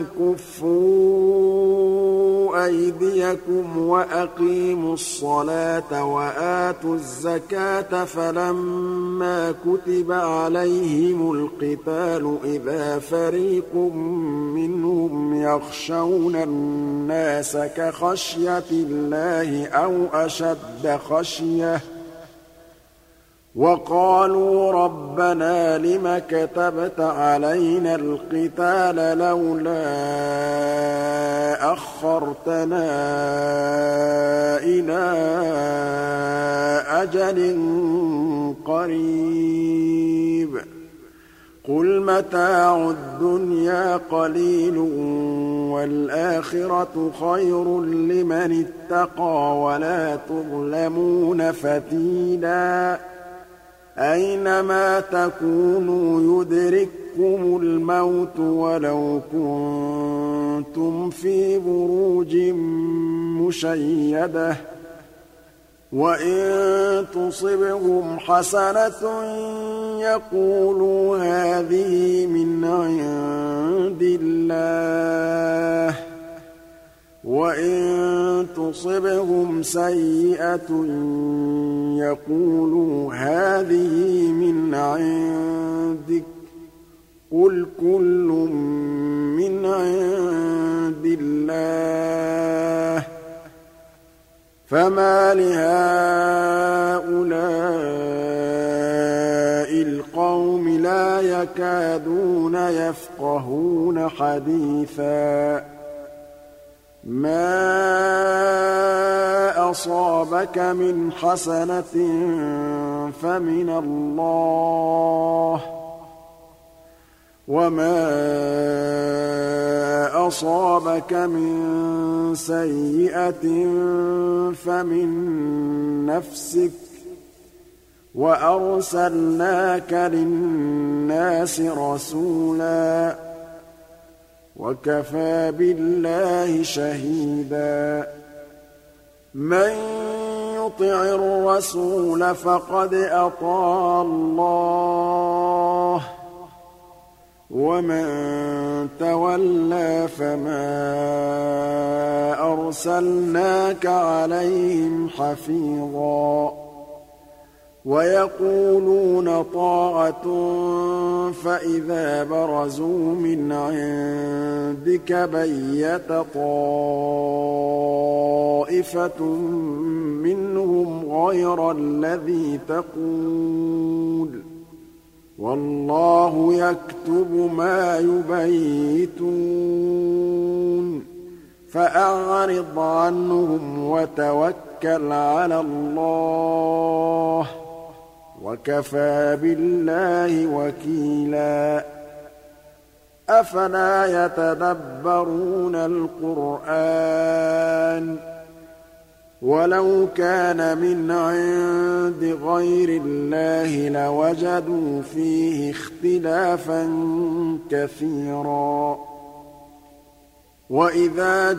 S1: كُفُّوا أَيْدِيَكُمْ وَأَقِيمُوا الصَّلَاةَ وَآتُوا الزَّكَاةَ فَلَمَّا كُتِبَ عَلَيْهِمُ الْقِتَالُ إِذَا فَرِيقٌ مِّنْهُمْ يَخْشَوْنَ النَّاسَ كَخَشْيَةِ اللَّهِ أَوْ أَشَدَّ خَشْيَةً وَقَالُوا رَبَّنَا لِمَ كَتَبْتَ عَلَيْنَا الْقِتَالَ لَوْلَا أَخَّرْتَنَا إِلَىٰ أَجَلٍ قَرِيبٍ قُلْ مَتَاعُ الدُّنْيَا قَلِيلٌ وَالْآخِرَةُ خَيْرٌ لِّمَنِ اتَّقَىٰ وَلَا تُظْلَمُونَ فَتِيلًا أَيْنَمَا تَكُونُوا يُدْرِككُّمُ الْمَوْتُ وَلَوْ كُنتُمْ فِي بُرُوجٍ مُّشَيَّدَةٍ ۗ وَإِن تُصِبْهُمْ حَسَنَةٌ يَقُولُوا هَٰذِهِ مِنْ عِندِ اللَّهِ ۖ وَإِن تُصِبْهُمْ سَيِّئَةٌ يَقُولُوا هَٰذِهِ مِنْ عِندِكَ ۚ قُلْ كُلٌّ مِّنْ عِندِ اللَّهِ ۖ فَمَالِ هَٰؤُلَاءِ الْقَوْمِ لَا يَكَادُونَ يَفْقَهُونَ حَدِيثًا مَا أَصَابَكَ مِنْ حَسَنَةٍ فَمِنَ اللَّهِ ۖ وَمَا أَصَابَكَ مِن سَيِّئَةٍ فَمِن نَّفْسِكَ ۚ وَأَرْسَلْنَاكَ لِلنَّاسِ رَسُولًا ۚ وَكَفَىٰ بِاللَّهِ شَهِيدًا مَّن يُطِعِ الرَّسُولَ فَقَدْ أَطَاعَ اللَّهَ ۖ وَمَن تَوَلَّىٰ فَمَا أَرْسَلْنَاكَ عَلَيْهِمْ حَفِيظًا وَيَقُولُونَ طَاعَةٌ فَإِذَا بَرَزُوا مِنْ عِندِكَ بَيَّتَ طَائِفَةٌ مِّنْهُمْ غَيْرَ الَّذِي تَقُولُ ۖ وَاللَّهُ يَكْتُبُ مَا يُبَيِّتُونَ فَأَعْرِضْ عَنْهُمْ وَتَوَكَّلْ عَلَى اللَّهِ ۚ وَكَفَىٰ بِاللَّهِ وَكِيلًا أَفَلَا يَتَدَبَّرُونَ الْقُرْآنَ ۚ وَلَوْ كَانَ مِنْ عِندِ غَيْرِ اللَّهِ لَوَجَدُوا فِيهِ اخْتِلَافًا كَثِيرًا وَإِذَا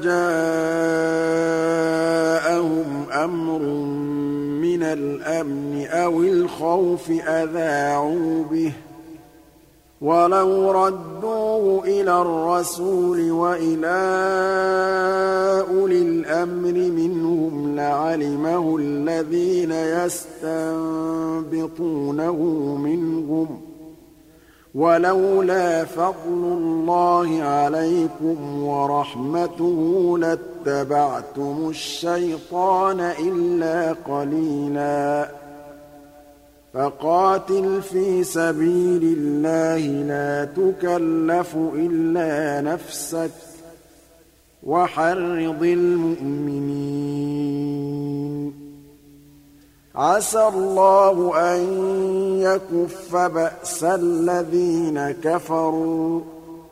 S1: جَاءَهُمْ أَمْرٌ مِّنَ الْأَمْنِ أَوِ الْخَوْفِ أَذَاعُوا بِهِ ۖ وَلَوْ رَدُّوهُ إِلَى الرَّسُولِ وَإِلَىٰ أُولِي الْأَمْرِ مِنْهُمْ لَعَلِمَهُ الَّذِينَ يَسْتَنبِطُونَهُ مِنْهُمْ ۗ وَلَوْلَا فَضْلُ اللَّهِ عَلَيْكُمْ وَرَحْمَتُهُ لَاتَّبَعْتُمُ الشَّيْطَانَ إِلَّا قَلِيلًا فَقَاتِلْ فِي سَبِيلِ اللَّهِ لَا تُكَلَّفُ إِلَّا نَفْسَكَ ۚ وَحَرِّضِ الْمُؤْمِنِينَ عَسَى اللَّهُ أَن يَكُفَّ بَأْسَ الَّذِينَ كَفَرُوا ۚ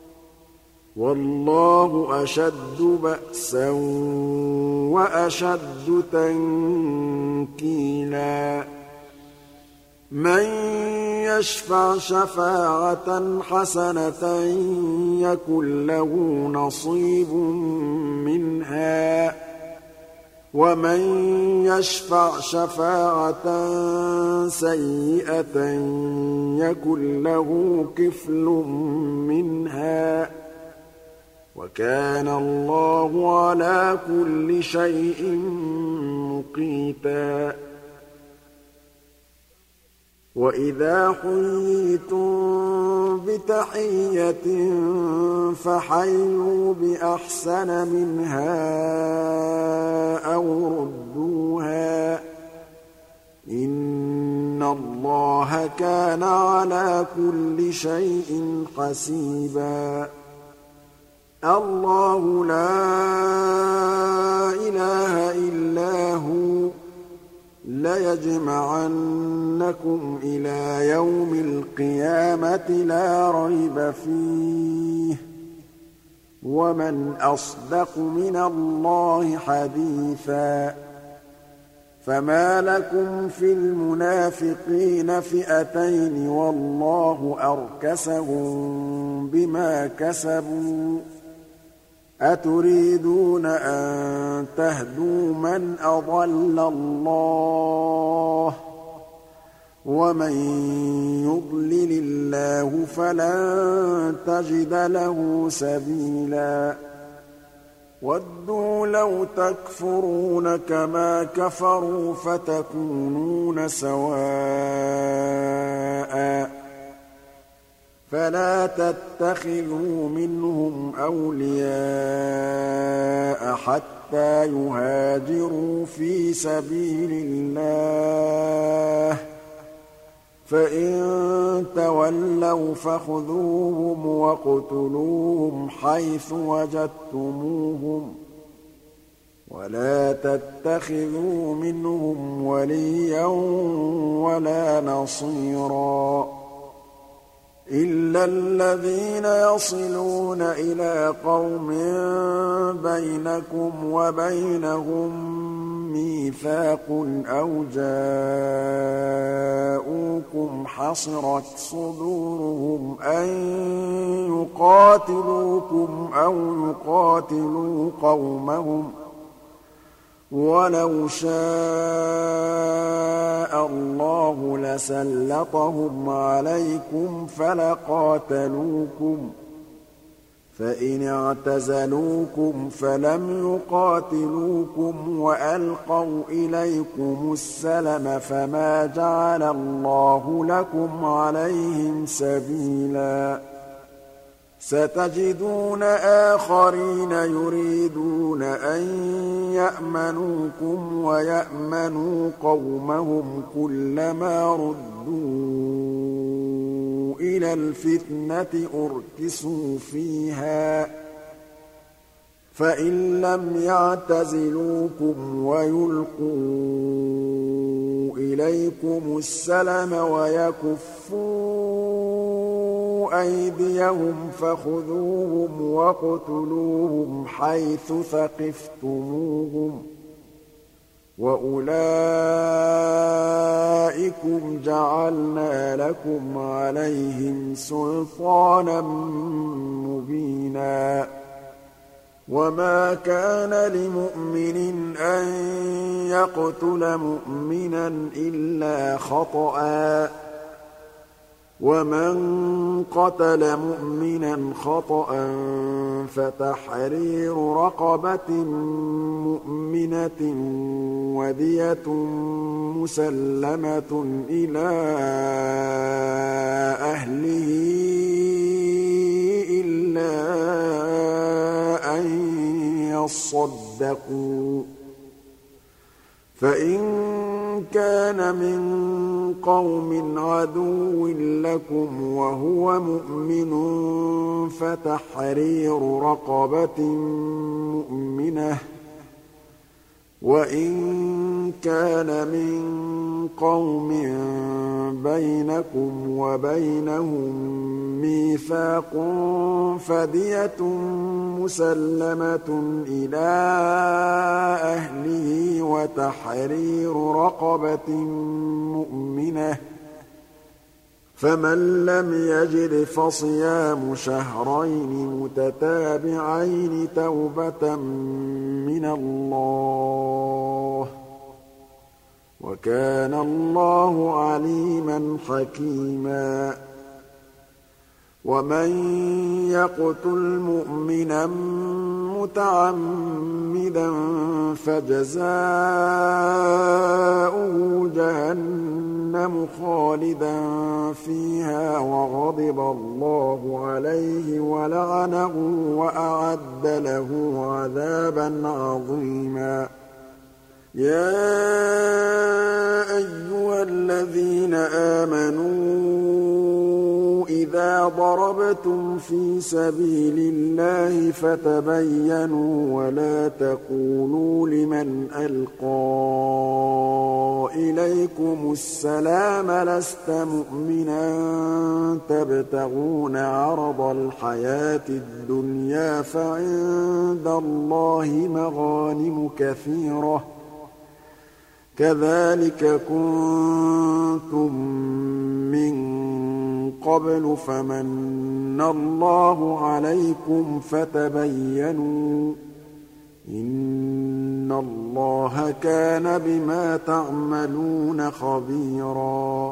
S1: وَاللَّهُ أَشَدُّ بَأْسًا وَأَشَدُّ تَنكِيلًا مَّن يَشْفَعْ شَفَاعَةً حَسَنَةً يَكُن لَّهُ نَصِيبٌ مِّنْهَا ۖ ومن يشفع شفاعة سيئة يكن له كفل منها وكان الله على كل شيء مقيتا وإذا حييتم بتحية فحيوا بأحسن منها أو ردوها إن الله كان على كل شيء حسيبا الله لا إله إلا هو ليجمعنكم إلى يوم القيامة لا ريب فيه ومن أصدق من الله حديثا فما لكم في المنافقين فئتين والله أركسهم بما كسبوا أتريدون أن تهدوا من أضل الله ومن يضلل الله فلن تجد له سبيلا ودوا لو تكفرون كما كفروا فتكونون سواء فلا تتخذوا منهم أولياء حتى يهاجروا في سبيل الله فإن تولوا فخذوهم واقتلوهم حيث وجدتموهم ولا تتخذوا منهم وليا ولا نصيرا إلا الذين يصلون إلى قوم بينكم وبينهم ميثاق أو جاءوكم حصرت صدورهم أن يقاتلوكم أو يقاتلوا قومهم ولو شاء الله لسلطهم عليكم فلقاتلوكم فإن اعتزلوكم فلم يقاتلوكم وألقوا إليكم السلم فما جعل الله لكم عليهم سبيلا ستجدون آخرين يريدون أن يأمنوكم ويأمنوا قومهم كلما ردوا إلى الفتنة أركسوا فيها فإن لم يعتزلوكم ويلقوا إليكم السلم ويكفوا أيديهم فخذوهم واقتلوهم حيث ثقفتموهم وأولئكم جعلنا لكم عليهم سلطانا مبينا وما كان لمؤمن أن يقتل مؤمنا إلا خطأ ومن قتل مؤمنا خطأ فتحرير رقبة مؤمنة ودية مسلمة إلى أهله إلا أن يصدقوا فإن كان من قوم عدو لكم وهو مؤمن فتحرير رقبة مؤمنة وإن كان من قوم بينكم وبينهم ميثاق فدية مسلمة إلى أهله وتحرير رقبة مؤمنة فمن لم يجد فصيام شهرين متتابعين توبة من الله وكان الله عليما حكيما ومن يقتل مؤمنا متعمدا فجزاؤه جهنم خالدا فيها وغضب الله عليه ولعنه وأعد له عذابا عظيما يا أيها الذين آمنوا إذا ضربتم في سبيل الله فتبينوا ولا تقولوا لمن ألقى إليكم السلام لست مؤمنا تبتغون عرض الحياة الدنيا فعند الله مغانم كثيرة كذلك كنتم من قبل فمن الله عليكم فتبينوا إن الله كان بما تعملون خبيرا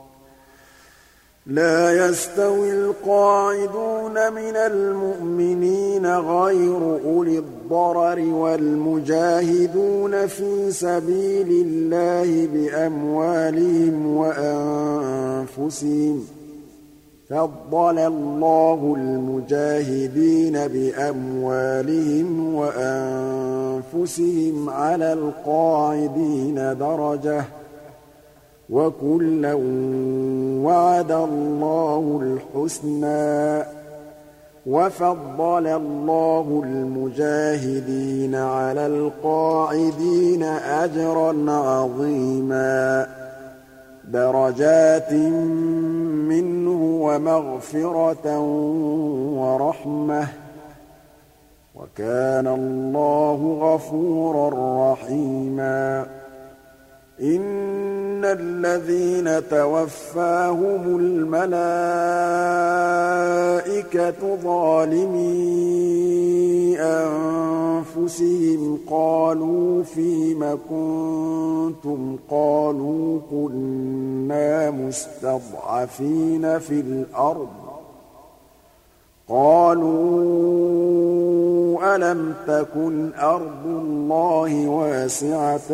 S1: لا يستوي القاعدون من المؤمنين غير أولي الضرر والمجاهدون في سبيل الله بأموالهم وأنفسهم فضل الله المجاهدين بأموالهم وأنفسهم على القاعدين درجة وكلا وعد الله الحسنى وفضل الله المجاهدين على القاعدين أجرا عظيما درجات منه ومغفرة ورحمة وكان الله غفورا رحيما إن الذين توفاهم الملائكة ظالمي أنفسهم قالوا فيم كنتم قالوا كنا مستضعفين في الأرض قالوا ألم تكن أرض الله واسعة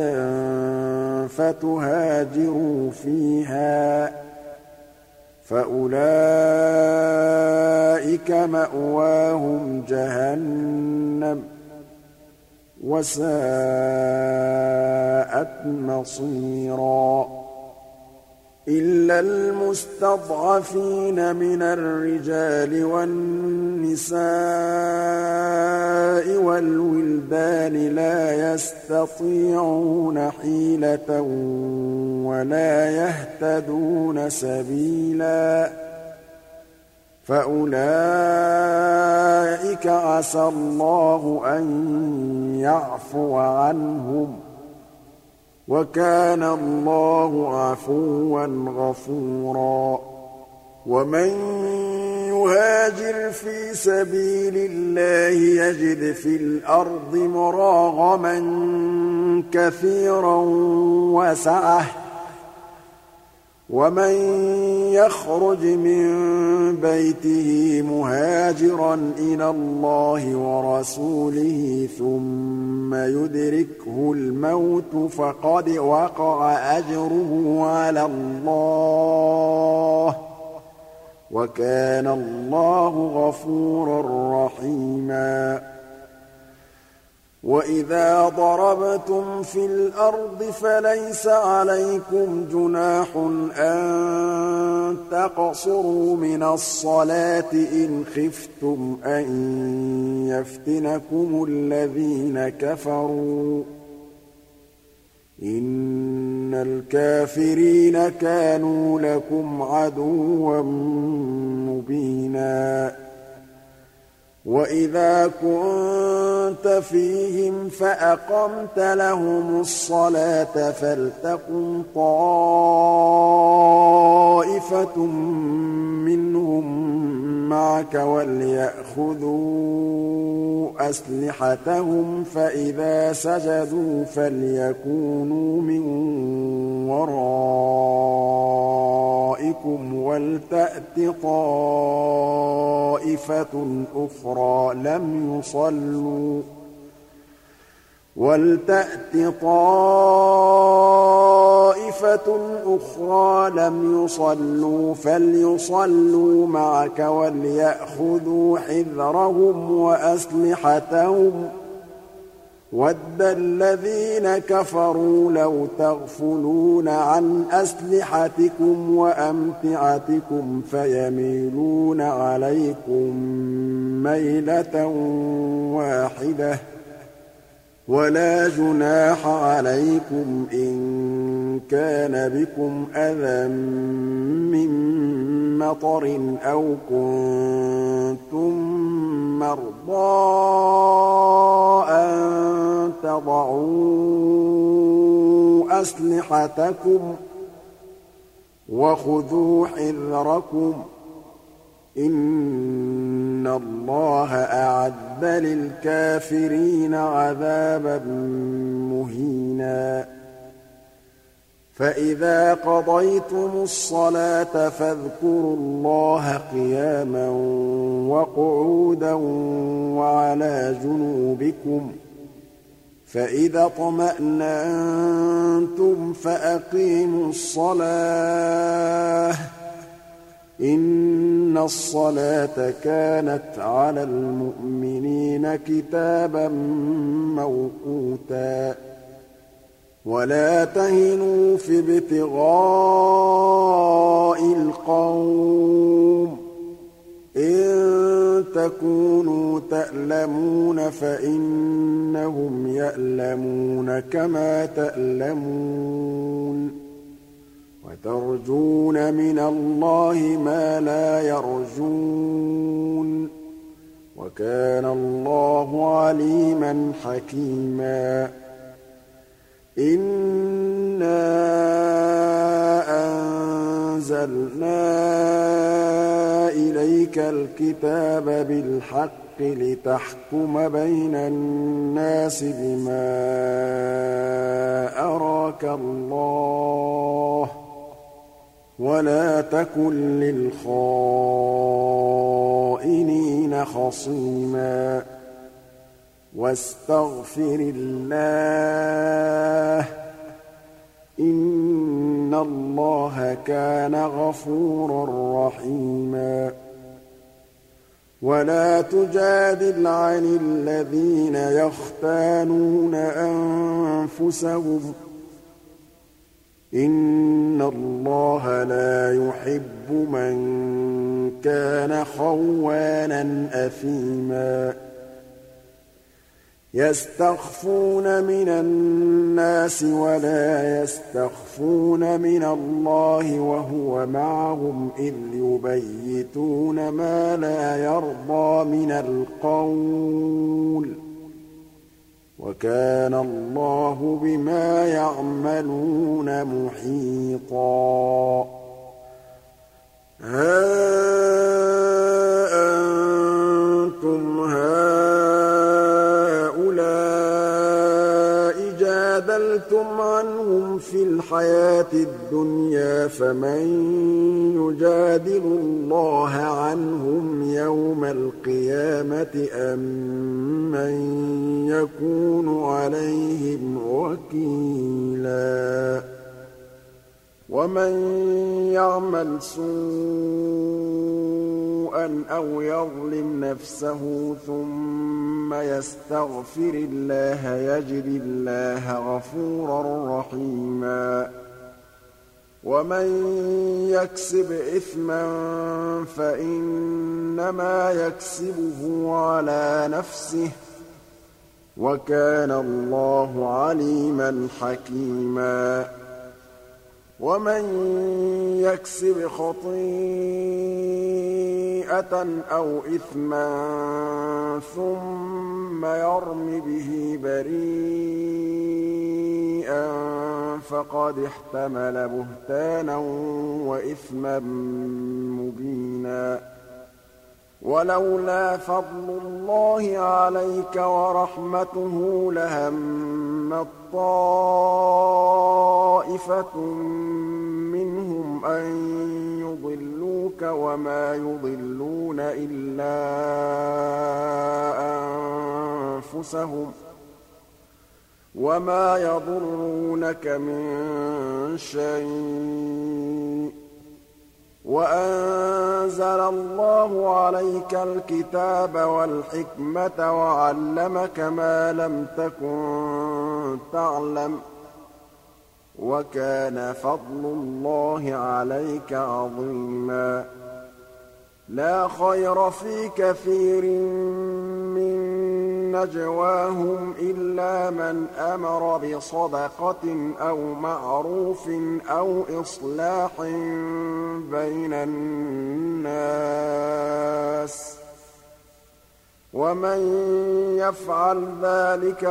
S1: فتهاجروا فيها فأولئك مأواهم جهنم وساءت مصيرا إلا المستضعفين من الرجال والنساء والولدان لا يستطيعون حيلة ولا يهتدون سبيلا فأولئك عسى الله أن يعفو عنهم وكان الله عفوا غفورا ومن يهاجر في سبيل الله يجد في الأرض مراغما كثيرا وسعة ومن يخرج من بيته مهاجرا إلى الله ورسوله ثم يدركه الموت فقد وقع أجره على الله وكان الله غفورا رحيما وإذا ضربتم في الأرض فليس عليكم جناح أن تقصروا من الصلاة إن خفتم أن يفتنكم الذين كفروا إن الكافرين كانوا لكم عدوا مبينا وإذا كنت فيهم فأقمت لهم الصلاة فلتقم طائفة طَائِفَةٌ مِّنْهُم مَّعَكَ وَلْيَأْخُذُوا أَسْلِحَتَهُمْ فَإِذَا سَجَدُوا فَلْيَكُونُوا مِن وَرَائِكُمْ وَلْتَأْتِ طَائِفَةٌ أُخْرَىٰ لَمْ يُصَلُّوا فَلْيُصَلُّوا مَعَكَ وَلْيَأْخُذُوا حِذْرَهُمْ وَأَسْلِحَتَهُمْ ۗ وَدَّ الَّذِينَ كَفَرُوا لَوْ تَغْفُلُونَ عَنْ أَسْلِحَتِكُمْ وَأَمْتِعَتِكُمْ فَيَمِيلُونَ عَلَيْكُم مَّيْلَةً وَاحِدَةً ۚ وَلَا جُنَاحَ عَلَيْكُمْ إِن كَانَ بِكُمْ أَذًى مِّن مَّطَرٍ أَوْ كُنتُم مَّرْضَىٰ أَن تَضَعُوا أَسْلِحَتَكُمْ ۖ وَخُذُوا حِذْرَكُمْ ۗ إِنَّ اللَّهَ أَعَدَّ لِلْكَافِرِينَ عَذَابًا مُّهِينًا فَإِذَا قَضَيْتُمُ الصَّلَاةَ فَاذْكُرُوا اللَّهَ قِيَامًا وَقُعُودًا وَعَلَىٰ جُنُوبِكُمْ ۚ فَإِذَا اطْمَأْنَنتُمْ فَأَقِيمُوا الصَّلَاةَ ۚ إِنَّ الصَّلَاةَ كَانَتْ عَلَى الْمُؤْمِنِينَ كِتَابًا مَّوْقُوتًا وَلَا تَهِنُوا فِي ابْتِغَاءِ الْقَوْمِ ۖ إِن تَكُونُوا تَأْلَمُونَ فَإِنَّهُمْ يَأْلَمُونَ كَمَا تَأْلَمُونَ وَتَرْجُونَ مِنَ اللَّهِ مَا لَا يَرْجُونَ ۗ وَكَانَ اللَّهُ عَلِيمًا حَكِيمًا إِنَّا أَنزَلْنَا إِلَيْكَ الْكِتَابَ بِالْحَقِّ لِتَحْكُمَ بَيْنَ النَّاسِ بِمَا أَرَاكَ اللَّهُ ۚ وَلَا تَكُن لِّلْخَائِنِينَ خَصِيمًا وَاسْتَغْفِرِ اللَّهَ ۖ إِنَّ اللَّهَ كَانَ غَفُورًا رَّحِيمًا وَلَا تُجَادِلْ عَنِ الَّذِينَ يَخْتَانُونَ أَنفُسَهُمْ ۚ إِنَّ اللَّهَ لَا يُحِبُّ مَن كَانَ خَوَّانًا أَثِيمًا يَسْتَخْفُونَ مِنَ النَّاسِ وَلَا يَسْتَخْفُونَ مِنَ اللَّهِ وَهُوَ مَعَهُمْ إِذْ يُبَيِّتُونَ مَا لَا يَرْضَىٰ مِنَ الْقَوْلِ ۚ وَكَانَ اللَّهُ بِمَا يَعْمَلُونَ مُحِيطًا هَا أَنتُمْ هَٰؤُلَاءِ جَادَلْتُمْ عَنْهُمْ فِي الْحَيَاةِ الدُّنْيَا فَمَن يُجَادِلُ اللَّهَ عَنْهُمْ يَوْمَ الْقِيَامَةِ أَم مَّن يَكُونُ عَلَيْهِمْ وَكِيلًا وَمَن يَعْمَلْ سُوءًا أَوْ يَظْلِمْ نَفْسَهُ ثُمَّ يَسْتَغْفِرِ اللَّهَ يَجِدِ اللَّهَ غَفُورًا رَّحِيمًا وَمَن يَكْسِبْ إِثْمًا فَإِنَّمَا يَكْسِبُهُ عَلَىٰ نَفْسِهِ ۚ وَكَانَ اللَّهُ عَلِيمًا حَكِيمًا ومن يكسب خطيئة أو إثما ثم يرم به بريئا فقد احتمل بهتانا وإثما مبينا ولولا فضل الله عليك ورحمته لهمت طائفة منهم أن يضلوك وما يضلون إلا أنفسهم وما يضرونك من شيء وأنزل الله عليك الكتاب والحكمة وعلمك ما لم تكن تعلم وكان فضل الله عليك عظيما لا خير في كثير من نجواهم إلا من أمر بصدقة أو معروف أو إصلاح بين الناس ومن يفعل ذلك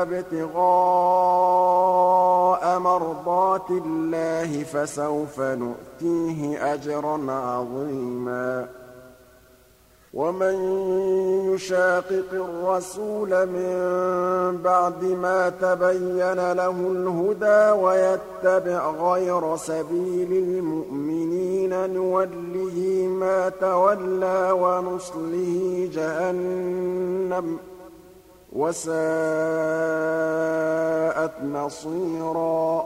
S1: ابتغاء مرضات الله فسوف نؤتيه أجرا عظيما ومن يشاقق الرسول من بعد ما تبين له الهدى ويتبع غير سبيل المؤمنين نوله ما تولى ونصله جهنم وساءت مصيرا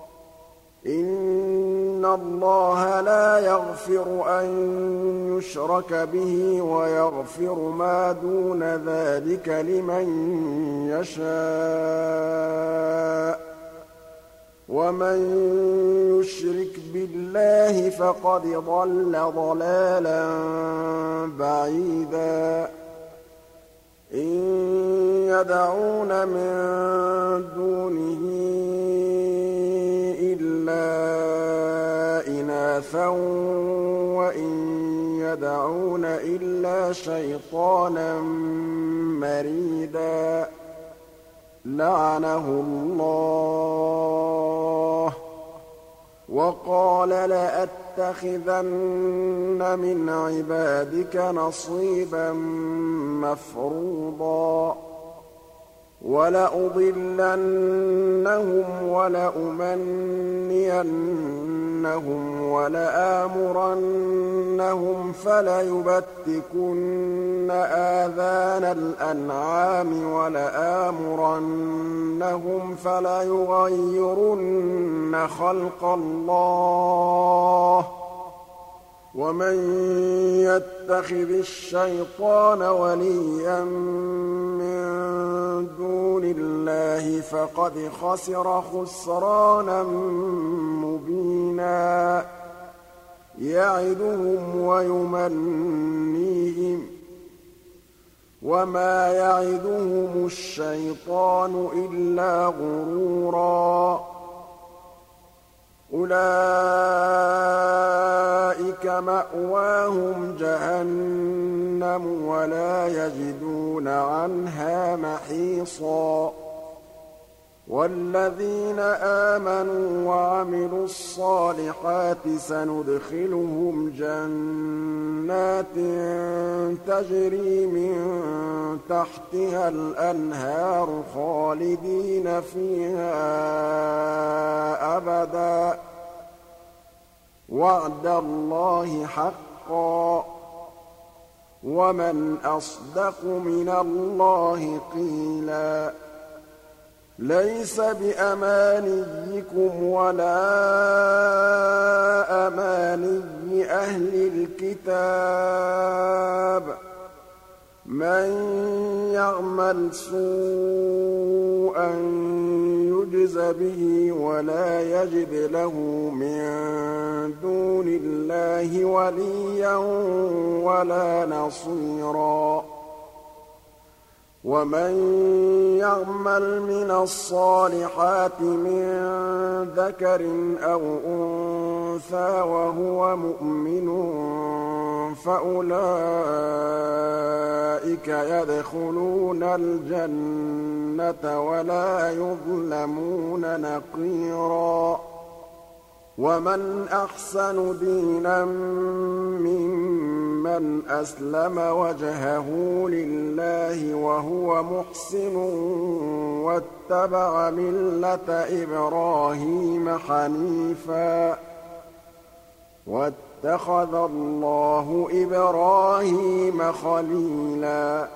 S1: إن الله لا يغفر أن يشرك به ويغفر ما دون ذلك لمن يشاء ومن يشرك بالله فقد ضل ضلالا بعيدا إن يدعون من دونه إلا إناثا وإن يدعون إلا شيطانا مريدا لعنه الله وقال لأتخذن من عبادك نصيبا مفروضا ولأضلنهم ولأمنينهم ولآمرنهم فليبتكن آذان الأنعام ولآمرنهم فليغيرن خلق الله ومن يتخذ الشيطان وليا من دون الله فقد خسر خسرانا مبينا يعدهم ويمنيهم وما يعدهم الشيطان إلا غرورا أولئك مأواهم جهنم ولا يجدون عنها محيصا والذين آمنوا وعملوا الصالحات سندخلهم جنات تجري من تحتها الأنهار خالدين فيها أبدا وعد الله حقا ومن أصدق من الله قيلا ليس بأمانيكم ولا أماني أهل الكتاب من يعمل سوءا يجز به ولا يجد له من دون الله وليا ولا نصيرا وَمَن يَعْمَلْ مِنَ الصَّالِحَاتِ مِن ذَكَرٍ أَوْ أُنثَىٰ وَهُوَ مُؤْمِنٌ فَأُولَٰئِكَ يَدْخُلُونَ الْجَنَّةَ وَلَا يُظْلَمُونَ نَقِيرًا وَمَنْ أَحْسَنُ دِينًا مِّمَّنْ أَسْلَمَ وَجْهَهُ لِلَّهِ وَهُوَ مُحْسِنٌ وَاتَّبَعَ مِلَّةَ إِبْرَاهِيمَ حَنِيفًا ۗ وَاتَّخَذَ اللَّهُ إِبْرَاهِيمَ خَلِيلًا.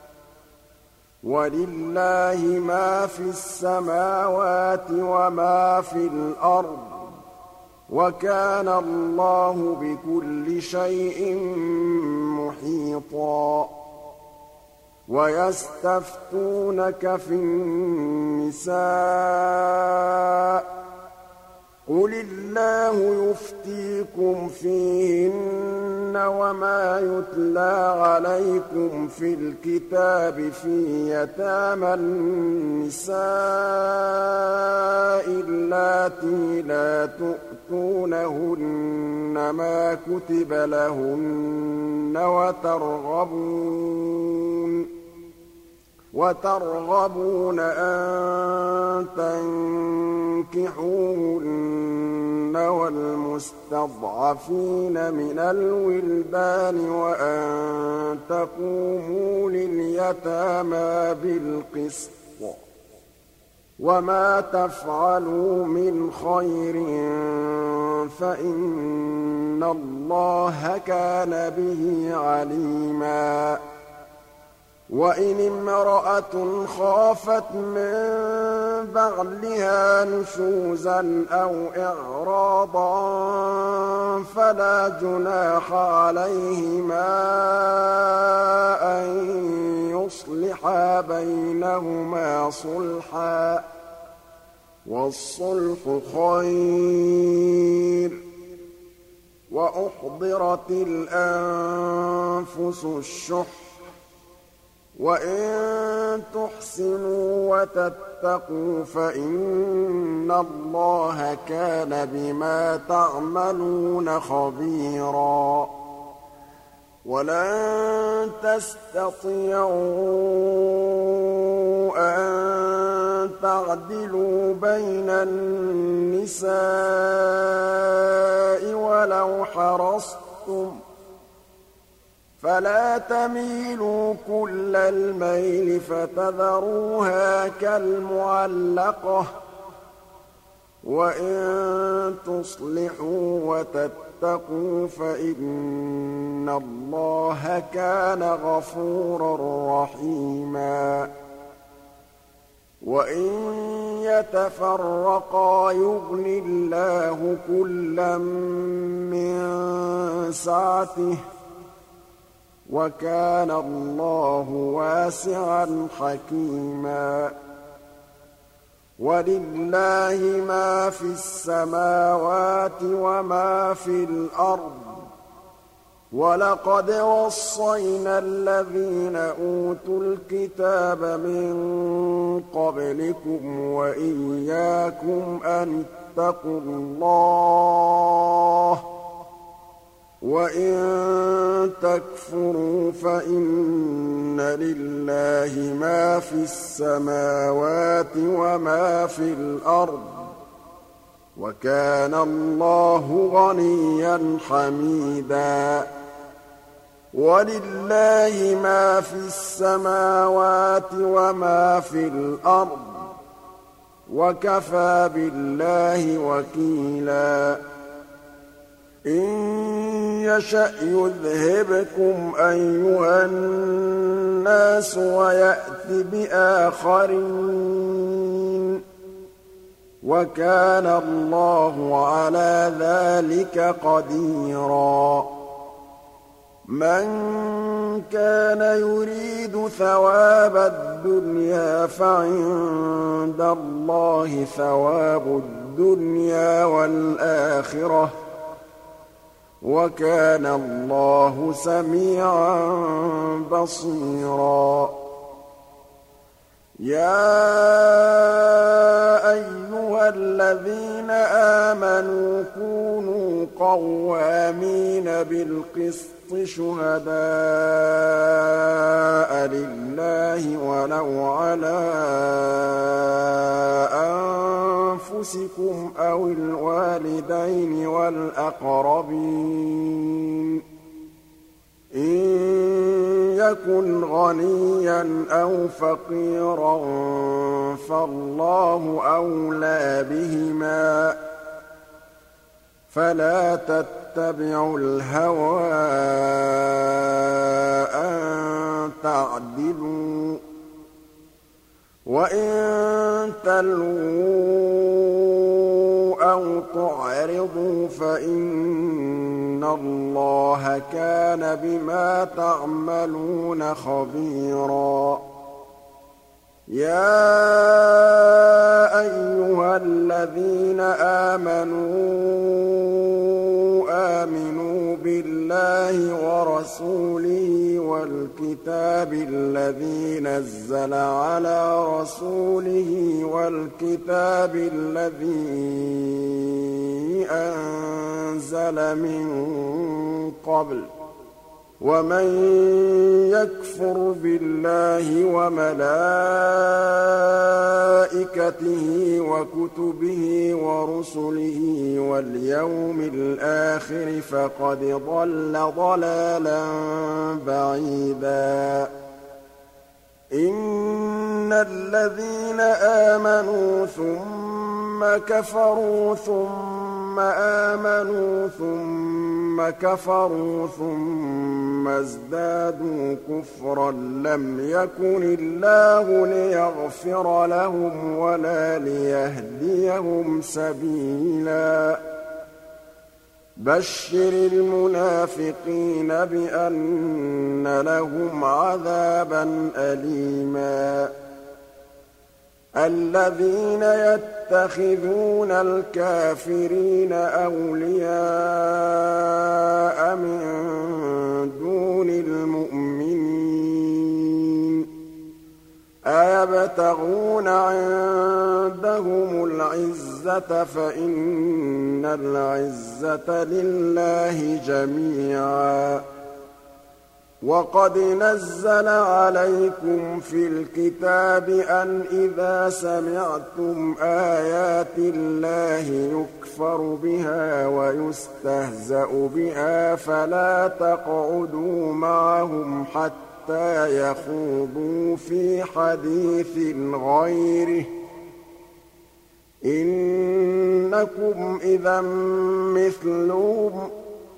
S1: وَلِلَّهِ مَا فِي السَّمَاوَاتِ وَمَا في الْأَرْضِ ۚ وَكَانَ اللَّهُ بِكُلِّ شَيْءٍ مُّحِيطًا. وَيَسْتَفْتُونَكَ فِي النِّسَاءِ ۖ قُلِ اللَّهُ يُفْتِيكُمْ فِيهِنَّ وَمَا يُتْلَىٰ عَلَيْكُمْ فِي الْكِتَابِ فِي يَتَامَى النِّسَاءِ اللَّاتِي لَا تُؤْتُونَهُنَّ مَا كُتِبَ لَهُنَّ وَتَرْغَبُونَ أَن تَنكِحُوهُنَّ وَالْمُسْتَضْعَفِينَ مِنَ الْوِلْدَانِ وَأَن تَقُومُوا لِلْيَتَامَىٰ بِالْقِسْطِ ۚ وَمَا تَفْعَلُوا مِنْ خَيْرٍ فَإِنَّ اللَّهَ كَانَ بِهِ عَلِيمًا. وَإِنِ امْرَأَةٌ خَافَتْ مِن بَعْلِهَا نُشُوزًا أَوْ إِعْرَاضًا فَلَا جُنَاحَ عَلَيْهِمَا أَن يُصْلِحَا بَيْنَهُمَا صُلْحًا ۚ وَالصُّلْحُ خَيْرٌ ۗ وَأُحْضِرَتِ الْأَنفُسُ الشُّحَّ ۚ وَإِن تُحْسِنُوا وَتَتَّقُوا فَإِنَّ اللَّهَ كَانَ بِمَا تَعْمَلُونَ خَبِيرًا. وَلَن تَسْتَطِيعُوا أَن تَعْدِلُوا بَيْنَ النِّسَاءِ وَلَوْ حَرَصْتُمْ ۖ فَلَا تَمِيلُوا كُلَّ الْمَيْلِ فَتَذَرُوهَا كَالْمُعَلَّقَةِ ۚ وَإِن تُصْلِحُوا وَتَتَّقُوا فَإِنَّ اللَّهَ كَانَ غَفُورًا رَّحِيمًا. وَإِن يَتَفَرَّقَا يُغْنِ اللَّهُ كُلًّا مِّن سَعَتِهِ ۚ وَكَانَ اللَّهُ وَاسِعًا حَكِيمًا. وَلِلَّهِ مَا فِي السَّمَاوَاتِ وَمَا فِي الْأَرْضِ ۗ وَلَقَدْ وَصَّيْنَا الَّذِينَ أُوتُوا الْكِتَابَ مِن قَبْلِكُمْ وَإِيَّاكُمْ أَنِ اتَّقُوا اللَّهَ ۚ وَإِن تَكْفُرُوا فَإِنَّ لِلَّهِ مَا فِي السَّمَاوَاتِ وَمَا فِي الْأَرْضِ ۚ وَكَانَ اللَّهُ غَنِيًّا حَمِيدًا. وَلِلَّهِ مَا فِي السَّمَاوَاتِ وَمَا في الْأَرْضِ ۚ وَكَفَىٰ بِاللَّهِ وَكِيلًا. إِن يَشَأْ يُذْهِبْكُمْ أَيُّهَا النَّاسُ وَيَأْتِ بِآخَرِينَ ۚ وَكَانَ اللَّهُ عَلَىٰ ذَٰلِكَ قَدِيرًا. مَّن كَانَ يُرِيدُ ثَوَابَ الدُّنْيَا فَعِندَ اللَّهِ ثَوَابُ الدُّنْيَا وَالْآخِرَةِ ۚ وَكَانَ اللَّهُ سَمِيعًا بَصِيرًا. يَا أَيُّهَا الَّذِينَ آمَنُوا كُونُوا قَوَّامِينَ بِالْقِسْطِ شُهَدَاءَ لِلَّهِ وَلَوْ عَلَىٰ أَنفُسِكُمْ أَوِ الْوَالِدَيْنِ وَالْأَقْرَبِينَ ۚ إِن يَكُنْ غَنِيًّا أَوْ فَقِيرًا فَاللَّهُ أَوْلَىٰ بِهِمَا ۖ فَلَا تَتَّبِعُوا الْهَوَىٰ أَن تَعْدِلُوا ۚ وَإِن تَلْوُوا أَوْ تُعْرِضُوا فَإِنَّ اللَّهَ كَانَ بِمَا تَعْمَلُونَ خَبِيرًا. يَا أَيُّهَا الَّذِينَ آمِنُوا بِاللَّهِ وَرَسُولِهِ وَالْكِتَابِ الَّذِي نَزَّلَ عَلَىٰ رَسُولِهِ وَالْكِتَابِ الَّذِي أَنزَلَ مِن قَبْلُ ۚ وَمَن يَكْفُرْ بِاللَّهِ وَمَلَائِكَتِهِ وَكُتُبِهِ وَرُسُلِهِ وَالْيَوْمِ الْآخِرِ فَقَدْ ضَلَّ ضَلَالًا بَعِيدًا. إِنَّ الَّذِينَ آمَنُوا ثُمَّ كَفَرُوا ثُمَّ آمَنُوا ثُمَّ كَفَرُوا ثُمَّ ازْدَادُوا كُفْرًا لَّمْ يَكُنِ اللَّهُ لِيَغْفِرَ لَهُمْ وَلَا لِيَهْدِيَهُمْ سَبِيلًا. بَشِّرِ الْمُنَافِقِينَ بِأَنَّ لَهُمْ عَذَابًا أَلِيمًا. الَّذِينَ يَتَّخِذُونَ الْكَافِرِينَ أَوْلِيَاءَ مِن دُونِ الْمُؤْمِنِينَ أَيَبْتَغُونَ عِندَهُمُ الْعِزَّةَ فَإِنَّ الْعِزَّةَ لِلَّهِ جَمِيعًا. وَقَدْ نَزَّلَ عَلَيْكُمْ فِي الْكِتَابِ أَنْ إِذَا سَمِعْتُمْ آيَاتِ اللَّهِ يُكْفَرُ بِهَا وَيُسْتَهْزَأُ بِهَا فَلَا تَقْعُدُوا مَعَهُمْ حَتَّىٰ يَخُوضُوا فِي حَدِيثٍ غَيْرِهِ ۚ إِنَّكُمْ إِذًا مِّثْلُهُمْ ۗ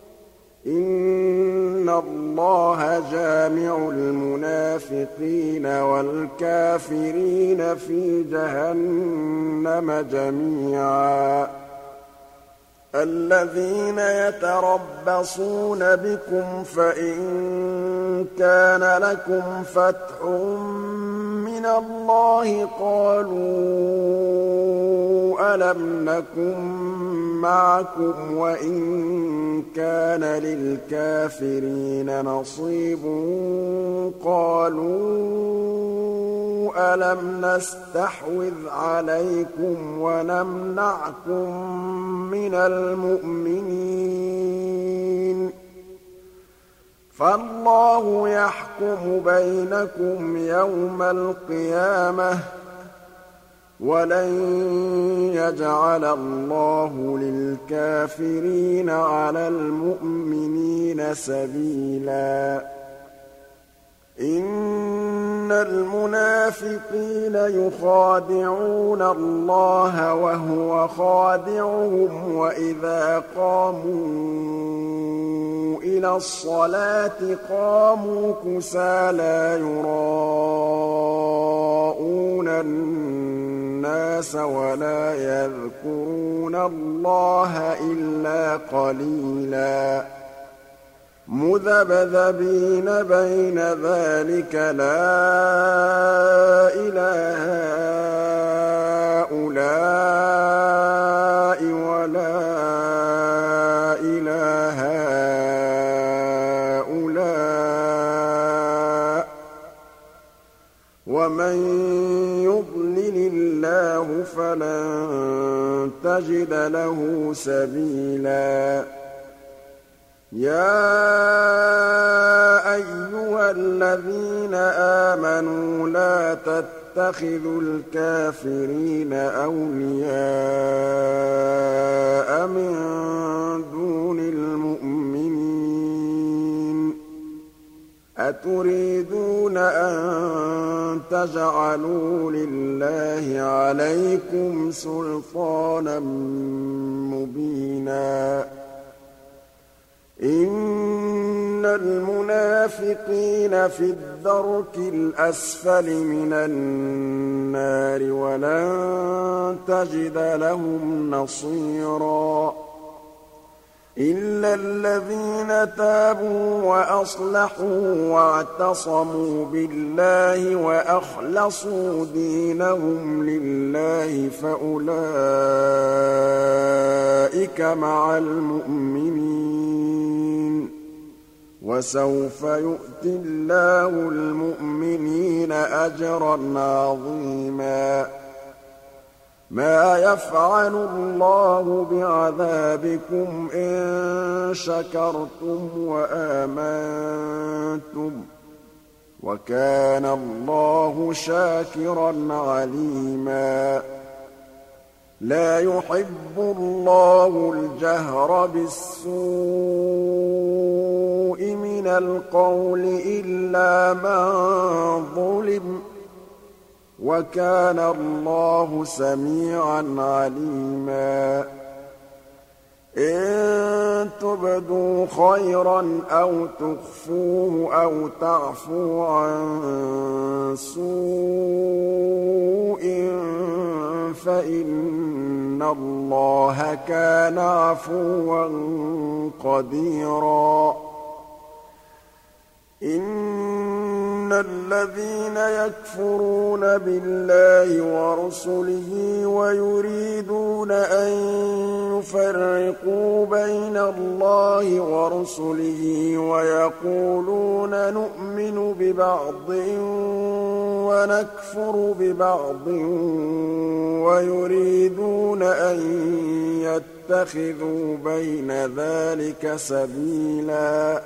S1: إِنَّ اللَّهَ جَامِعُ الْمُنَافِقِينَ وَالْكَافِرِينَ فِي جَهَنَّمَ جَمِيعًا. الَّذِينَ يَتَرَبَّصُونَ بِكُمْ فَإِن كَانَ لَكُمْ فَتْحٌ مِّنَ اللَّهِ قَالُوا أَلَمْ نَكُن مَّعَكُمْ وَإِن كَانَ لِلْكَافِرِينَ نَصِيبٌ قَالُوا أَلَمْ نَسْتَحْوِذْ عَلَيْكُمْ وَنَمْنَعْكُم مِّنَ الْمُؤْمِنِينَ ۖ فَاللَّهُ يَحْكُمُ بَيْنَكُمْ يَوْمَ الْقِيَامَةِ ۗ وَلَن يَجْعَلَ اللَّهُ لِلْكَافِرِينَ عَلَى الْمُؤْمِنِينَ سَبِيلًا. إِنَّ الْمُنَافِقِينَ يُخَادِعُونَ اللَّهَ وَهُوَ خَادِعُهُمْ وَإِذَا قَامُوا إِلَى الصَّلَاةِ قَامُوا كُسَالَىٰ يُرَاءُونَ النَّاسَ وَلَا يَذْكُرُونَ اللَّهَ إِلَّا قَلِيلًا. مُّذَبْذَبِينَ بَيْنَ ذَٰلِكَ لَا إِلَىٰ هَٰؤُلَاءِ وَلَا إِلَىٰ هَٰؤُلَاءِ وَمَن يُضْلِلِ اللَّهُ فَلَن تَجِدَ لَهُ سَبِيلًا يَا أَيُّهَا الَّذِينَ آمَنُوا لَا تَتَّخِذُوا الْكَافِرِينَ أَوْلِيَاءَ مِن دُونِ الْمُؤْمِنِينَ أَتُرِيدُونَ أَن تَجْعَلُوا لِلَّهِ عَلَيْكُمْ سُلْطَانًا مُّبِينًا إِنَّ الْمُنَافِقِينَ في الدَّرْكِ الْأَسْفَلِ مِنَ النَّارِ وَلَن تَجِدَ لَهُمْ نَصِيرًا إِلَّا الَّذِينَ تَابُوا وَأَصْلَحُوا وَاعْتَصَمُوا بِاللَّهِ وَأَخْلَصُوا دِينَهُمْ لِلَّهِ فَأُولَٰئِكَ مَعَ الْمُؤْمِنِينَ وَسَوْفَ يُؤْتِ اللَّهُ الْمُؤْمِنِينَ أَجْرًا عَظِيمًا مَا يَفْعَلُ اللَّهُ بِعَذَابِكُمْ إِن شَكَرْتُمْ وَآمَنتُمْ ۚ وَكَانَ اللَّهُ شَاكِرًا عَلِيمًا لَا يُحِبُّ اللَّهُ الْجَهْرَ بِالسُّوءِ مِنَ الْقَوْلِ إِلَّا مَن ظُلِمَ ۚ وَكَانَ اللَّهُ سَمِيعًا عَلِيمًا إِن تُبْدُوا خَيْرًا أَوْ تُخْفُوهُ أَوْ تَعْفُوا عَن سُوءٍ فَإِنَّ اللَّهَ كَانَ عَفُوًّا قَدِيرًا إِنَّ الَّذِينَ يَكْفُرُونَ بِاللَّهِ وَرُسُلِهِ وَيُرِيدُونَ أَن يُفَرِّقُوا بَيْنَ اللَّهِ وَرُسُلِهِ وَيَقُولُونَ نُؤْمِنُ بِبَعْضٍ وَنَكْفُرُ بِبَعْضٍ وَيُرِيدُونَ أَن يَتَّخِذُوا بَيْنَ ذَٰلِكَ سَبِيلًا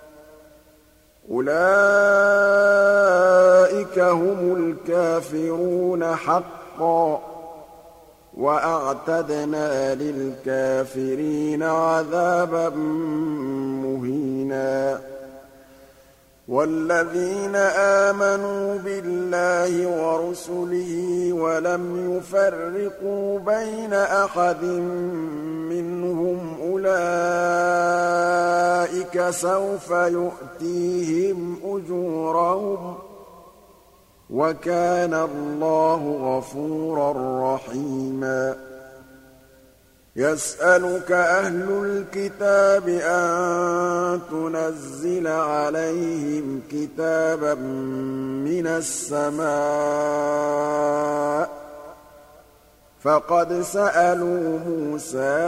S1: أُولَٰئِكَ هُمُ الْكَافِرُونَ حَقًّا ۚ وَأَعْتَدْنَا لِلْكَافِرِينَ عَذَابًا مُّهِينًا وَالَّذِينَ آمَنُوا بِاللَّهِ وَرُسُلِهِ وَلَمْ يُفَرِّقُوا بَيْنَ أَحَدٍ مِّنْهُمْ أُولَٰئِكَ سَوْفَ يُؤْتِيهِمْ أُجُورَهُمْ ۗ وَكَانَ اللَّهُ غَفُورًا رَّحِيمًا يَسْأَلُكَ أَهْلُ الْكِتَابِ أَن تُنَزِّلَ عَلَيْهِمْ كِتَابًا مِّنَ السَّمَاءِ ۚ فَقَدْ سَأَلُوا مُوسَىٰ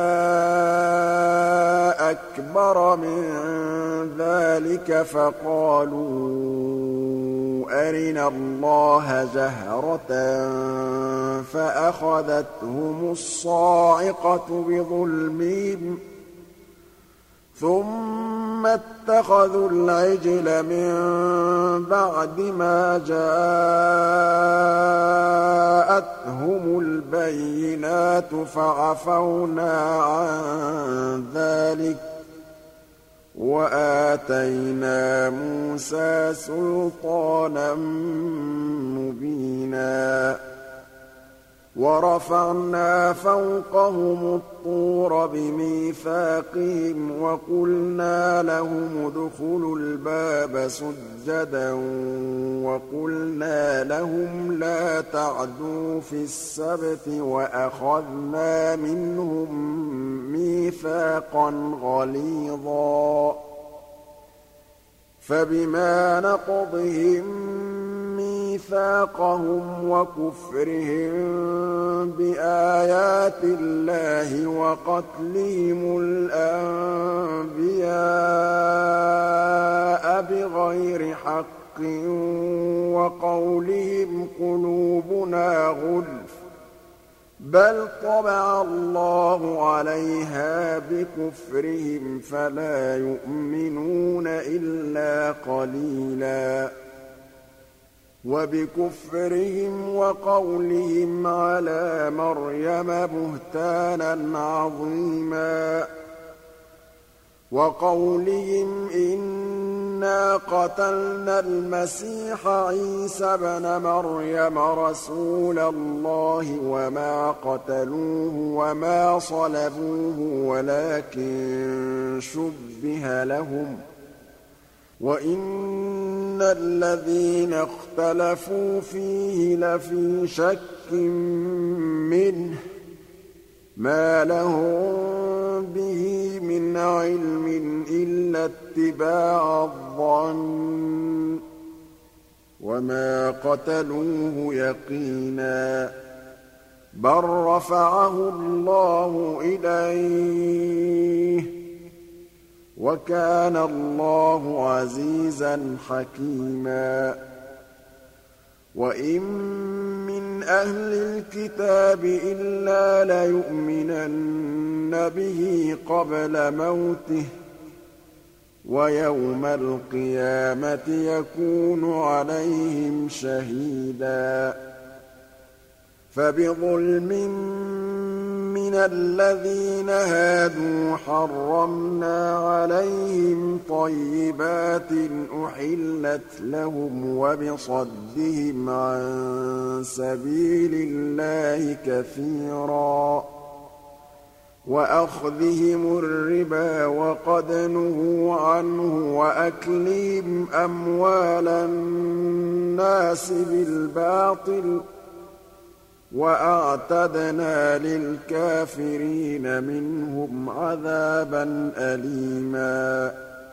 S1: أَكْبَرَ مِن ذَٰلِكَ فَقَالُوا أَرِنَا اللَّهَ جَهْرَةً فَأَخَذَتْهُمُ الصَّاعِقَةُ بِظُلْمِهِمْ ثُمَّ اتَّخَذُوا الْعِجْلَ مِن بَعْدِ مَا جَاءَتْهُمُ الْبَيِّنَاتُ فَعَفَوْنَا عَن ذَٰلِكَ وَآتَيْنَا مُوسَىٰ سُلْطَانًا مُّبِينًا وَرَفَعْنَا فَوْقَهُمُ الطُّورَ بِمِيثَاقِهِمْ وَقُلْنَا لَهُمُ ادْخُلُوا الْبَابَ سُجَّدًا وَقُلْنَا لَهُمْ لَا تَعْدُوا فِي السَّبْتِ وَأَخَذْنَا مِنْهُم مِّيثَاقًا غَلِيظًا فَبِمَا نَقْضِهِم مِّيثَاقَهُمْ وَكُفْرِهِم بِآيَاتِ اللَّهِ وَقَتْلِهِمُ الْأَنبِيَاءَ بِغَيْرِ حَقٍّ وقولهم قلوبنا غلف بل طبع الله عليها بكفرهم فلا يؤمنون إلا قليلا وبكفرهم وقولهم على مريم بهتانا عظيما وقولهم إنا قتلنا المسيح عيسى ابن مريم رسول الله وما قتلوه وما صلبوه ولكن شبه لهم وإن الذين اختلفوا فيه لفي شك منه ما لهم به من علم إلا اتباع الظن وما قتلوه يقينا بل رفعه الله إليه وكان الله عزيزا حكيما وإن من أهل الكتاب إلا ليؤمنن به قبل موته ويوم القيامة يكون عليهم شهيدا فبظلم من الذين هادوا حرمنا عليهم طيبات أحلت لهم وبصدهم عن سبيل الله كثيرا وأخذهم الربا وقد نهوا عنه وأكلهم أموال الناس بالباطل وأعتدنا للكافرين منهم عذابا أليما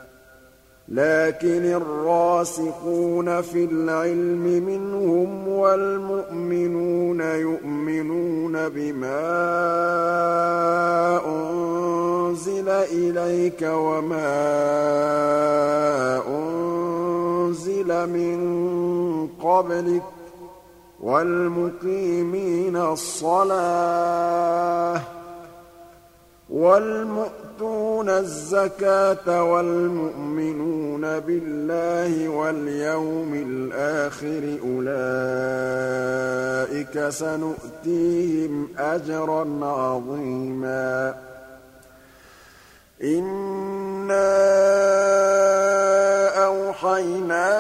S1: لكن الراسخون في العلم منهم والمؤمنون يؤمنون بما أنزل إليك وما أنزل من قبلك والمقيمين الصلاة والمؤتون الزكاة والمؤمنون بالله واليوم الآخر أولئك سنؤتيهم أجرا عظيما إنا أوحينا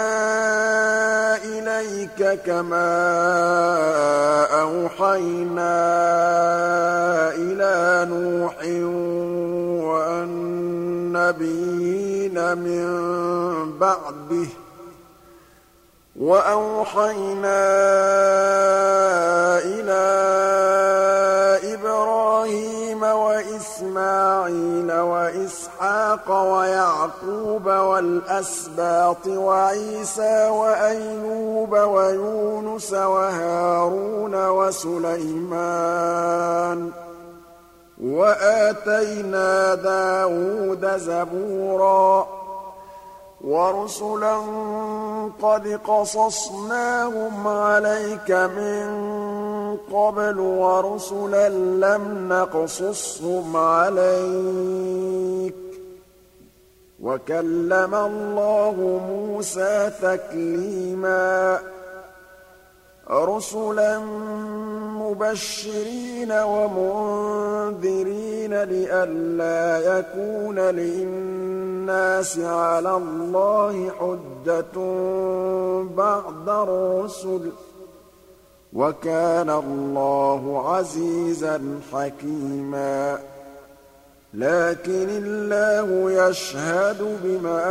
S1: إليك كما أوحينا إلى نوح والنبيين من بعده وأوحينا إلى إبراهيم وإسماعيل وإسحاق ويعقوب والأسباط وعيسى وأيوب ويونس وهارون وسليمان وآتينا داود زبورا ورسلا قد قصصناهم عليك من قبل ورسلا لم نقصصهم عليك وكلم الله موسى تكليما رسلا مبشرين ومنذرين لئلا يكون للناس على الله حجة بعد الرسل وكان الله عزيزا حكيما لكن الله يشهد بما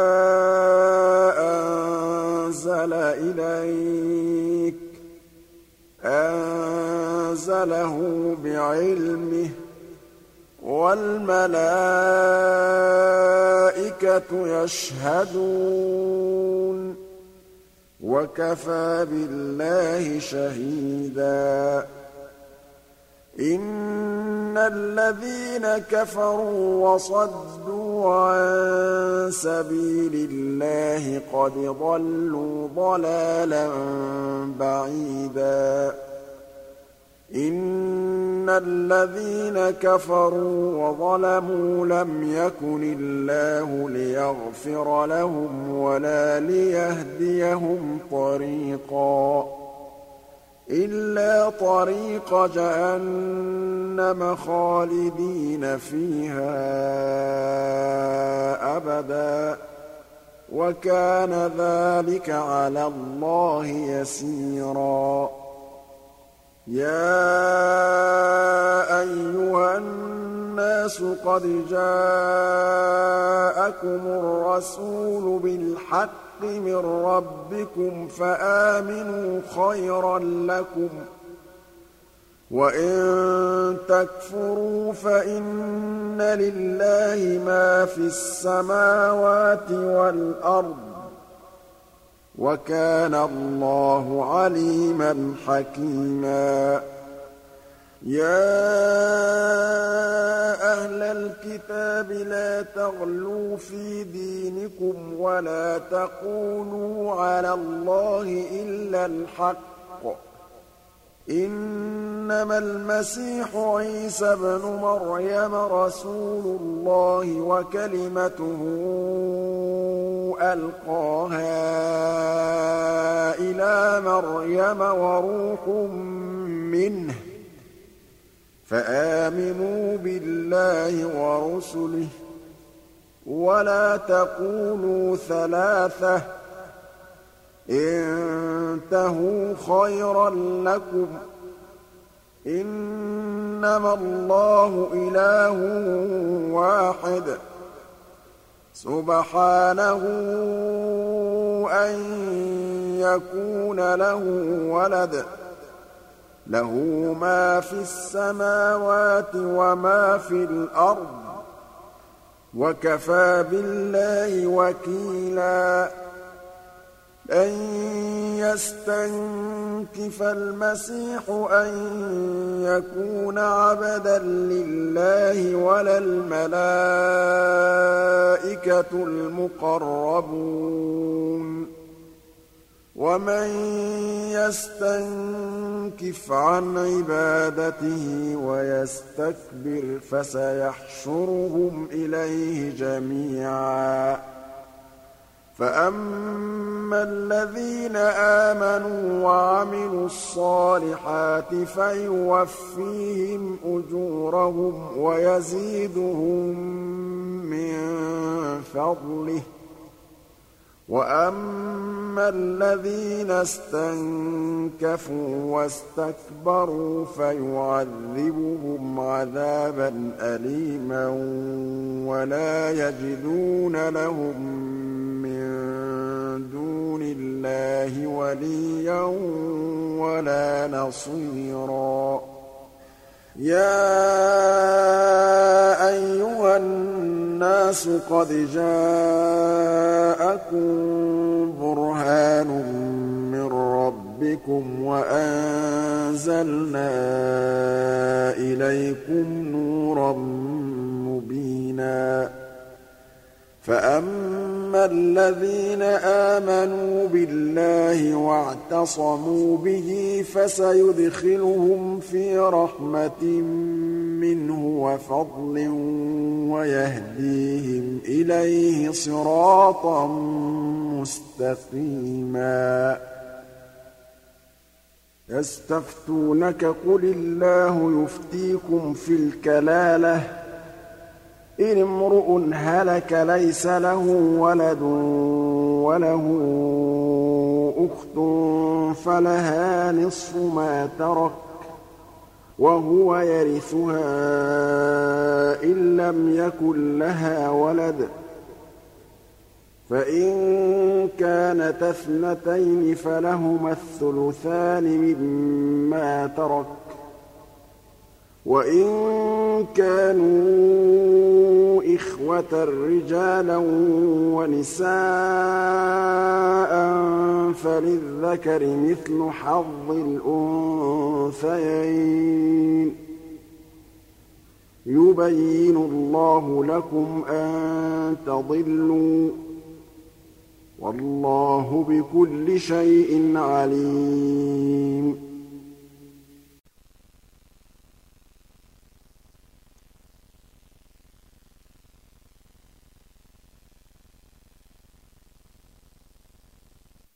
S1: أنزل إليك أنزله بعلمه والملائكة يشهدون وكفى بالله شهيدا إن الذين كفروا وصدوا صدوا عن سبيل الله قد ضلوا ضلالا بعيدا إن الذين كفروا وظلموا لم يكن الله ليغفر لهم ولا ليهديهم طريقا إلا طريق جهنم خالدين فيها أبدا وكان ذلك على الله يسيرا يا أيها الناس قد جاءكم الرسول بالحق من ربكم فآمنوا خيرا لكم وإن تكفروا فإن لله ما في السماوات والأرض وكان الله عليما حكيما يا أهل الكتاب لا تغلوا في دينكم ولا تقولوا على الله إلا الحق إنما المسيح عيسى ابن مريم رسول الله وكلمته ألقاها إلى مريم وروح منه فآمنوا بالله ورسله ولا تقولوا ثلاثة انتهوا خيرا لكم إنما الله إله واحد سبحانه أن يكون له ولد له ما في السماوات وما في الأرض وكفى بالله وكيلا لن يستنكف المسيح أن يكون عبدا لله ولا الملائكة المقربون ومن يستنكف عن عبادته ويستكبر فسيحشرهم إليه جميعا فأما الذين آمنوا وعملوا الصالحات فيوفيهم أجورهم ويزيدهم من فضله وأما الذين استنكفوا واستكبروا فيعذبهم عذابا أليما ولا يجدون لهم من دون الله وليا ولا نصيرا يا أيها الناس قد جاءكم برهان من ربكم وأنزلنا إليكم نورا مبينا فأما الذين آمنوا بالله واعتصموا به فسيدخلهم في رحمة منه وفضل ويهديهم إليه صراطا مستقيما يستفتونك قل الله يفتيكم في الكلالة إن امرؤ هلك ليس له ولد وله أخت فلها نصف ما ترك وهو يرثها إن لم يكن لها ولد فإن كانت اثنتين فلهما الثلثان مما ترك وإن كانوا إخوة رجالا ونساء فللذكر مثل حظ الأنثيين يُبَيِّنُ اللَّهُ لَكُمْ أَن تَضِلُّوا ۗ وَاللَّهُ بِكُلِّ شَيْءٍ عَلِيمٌ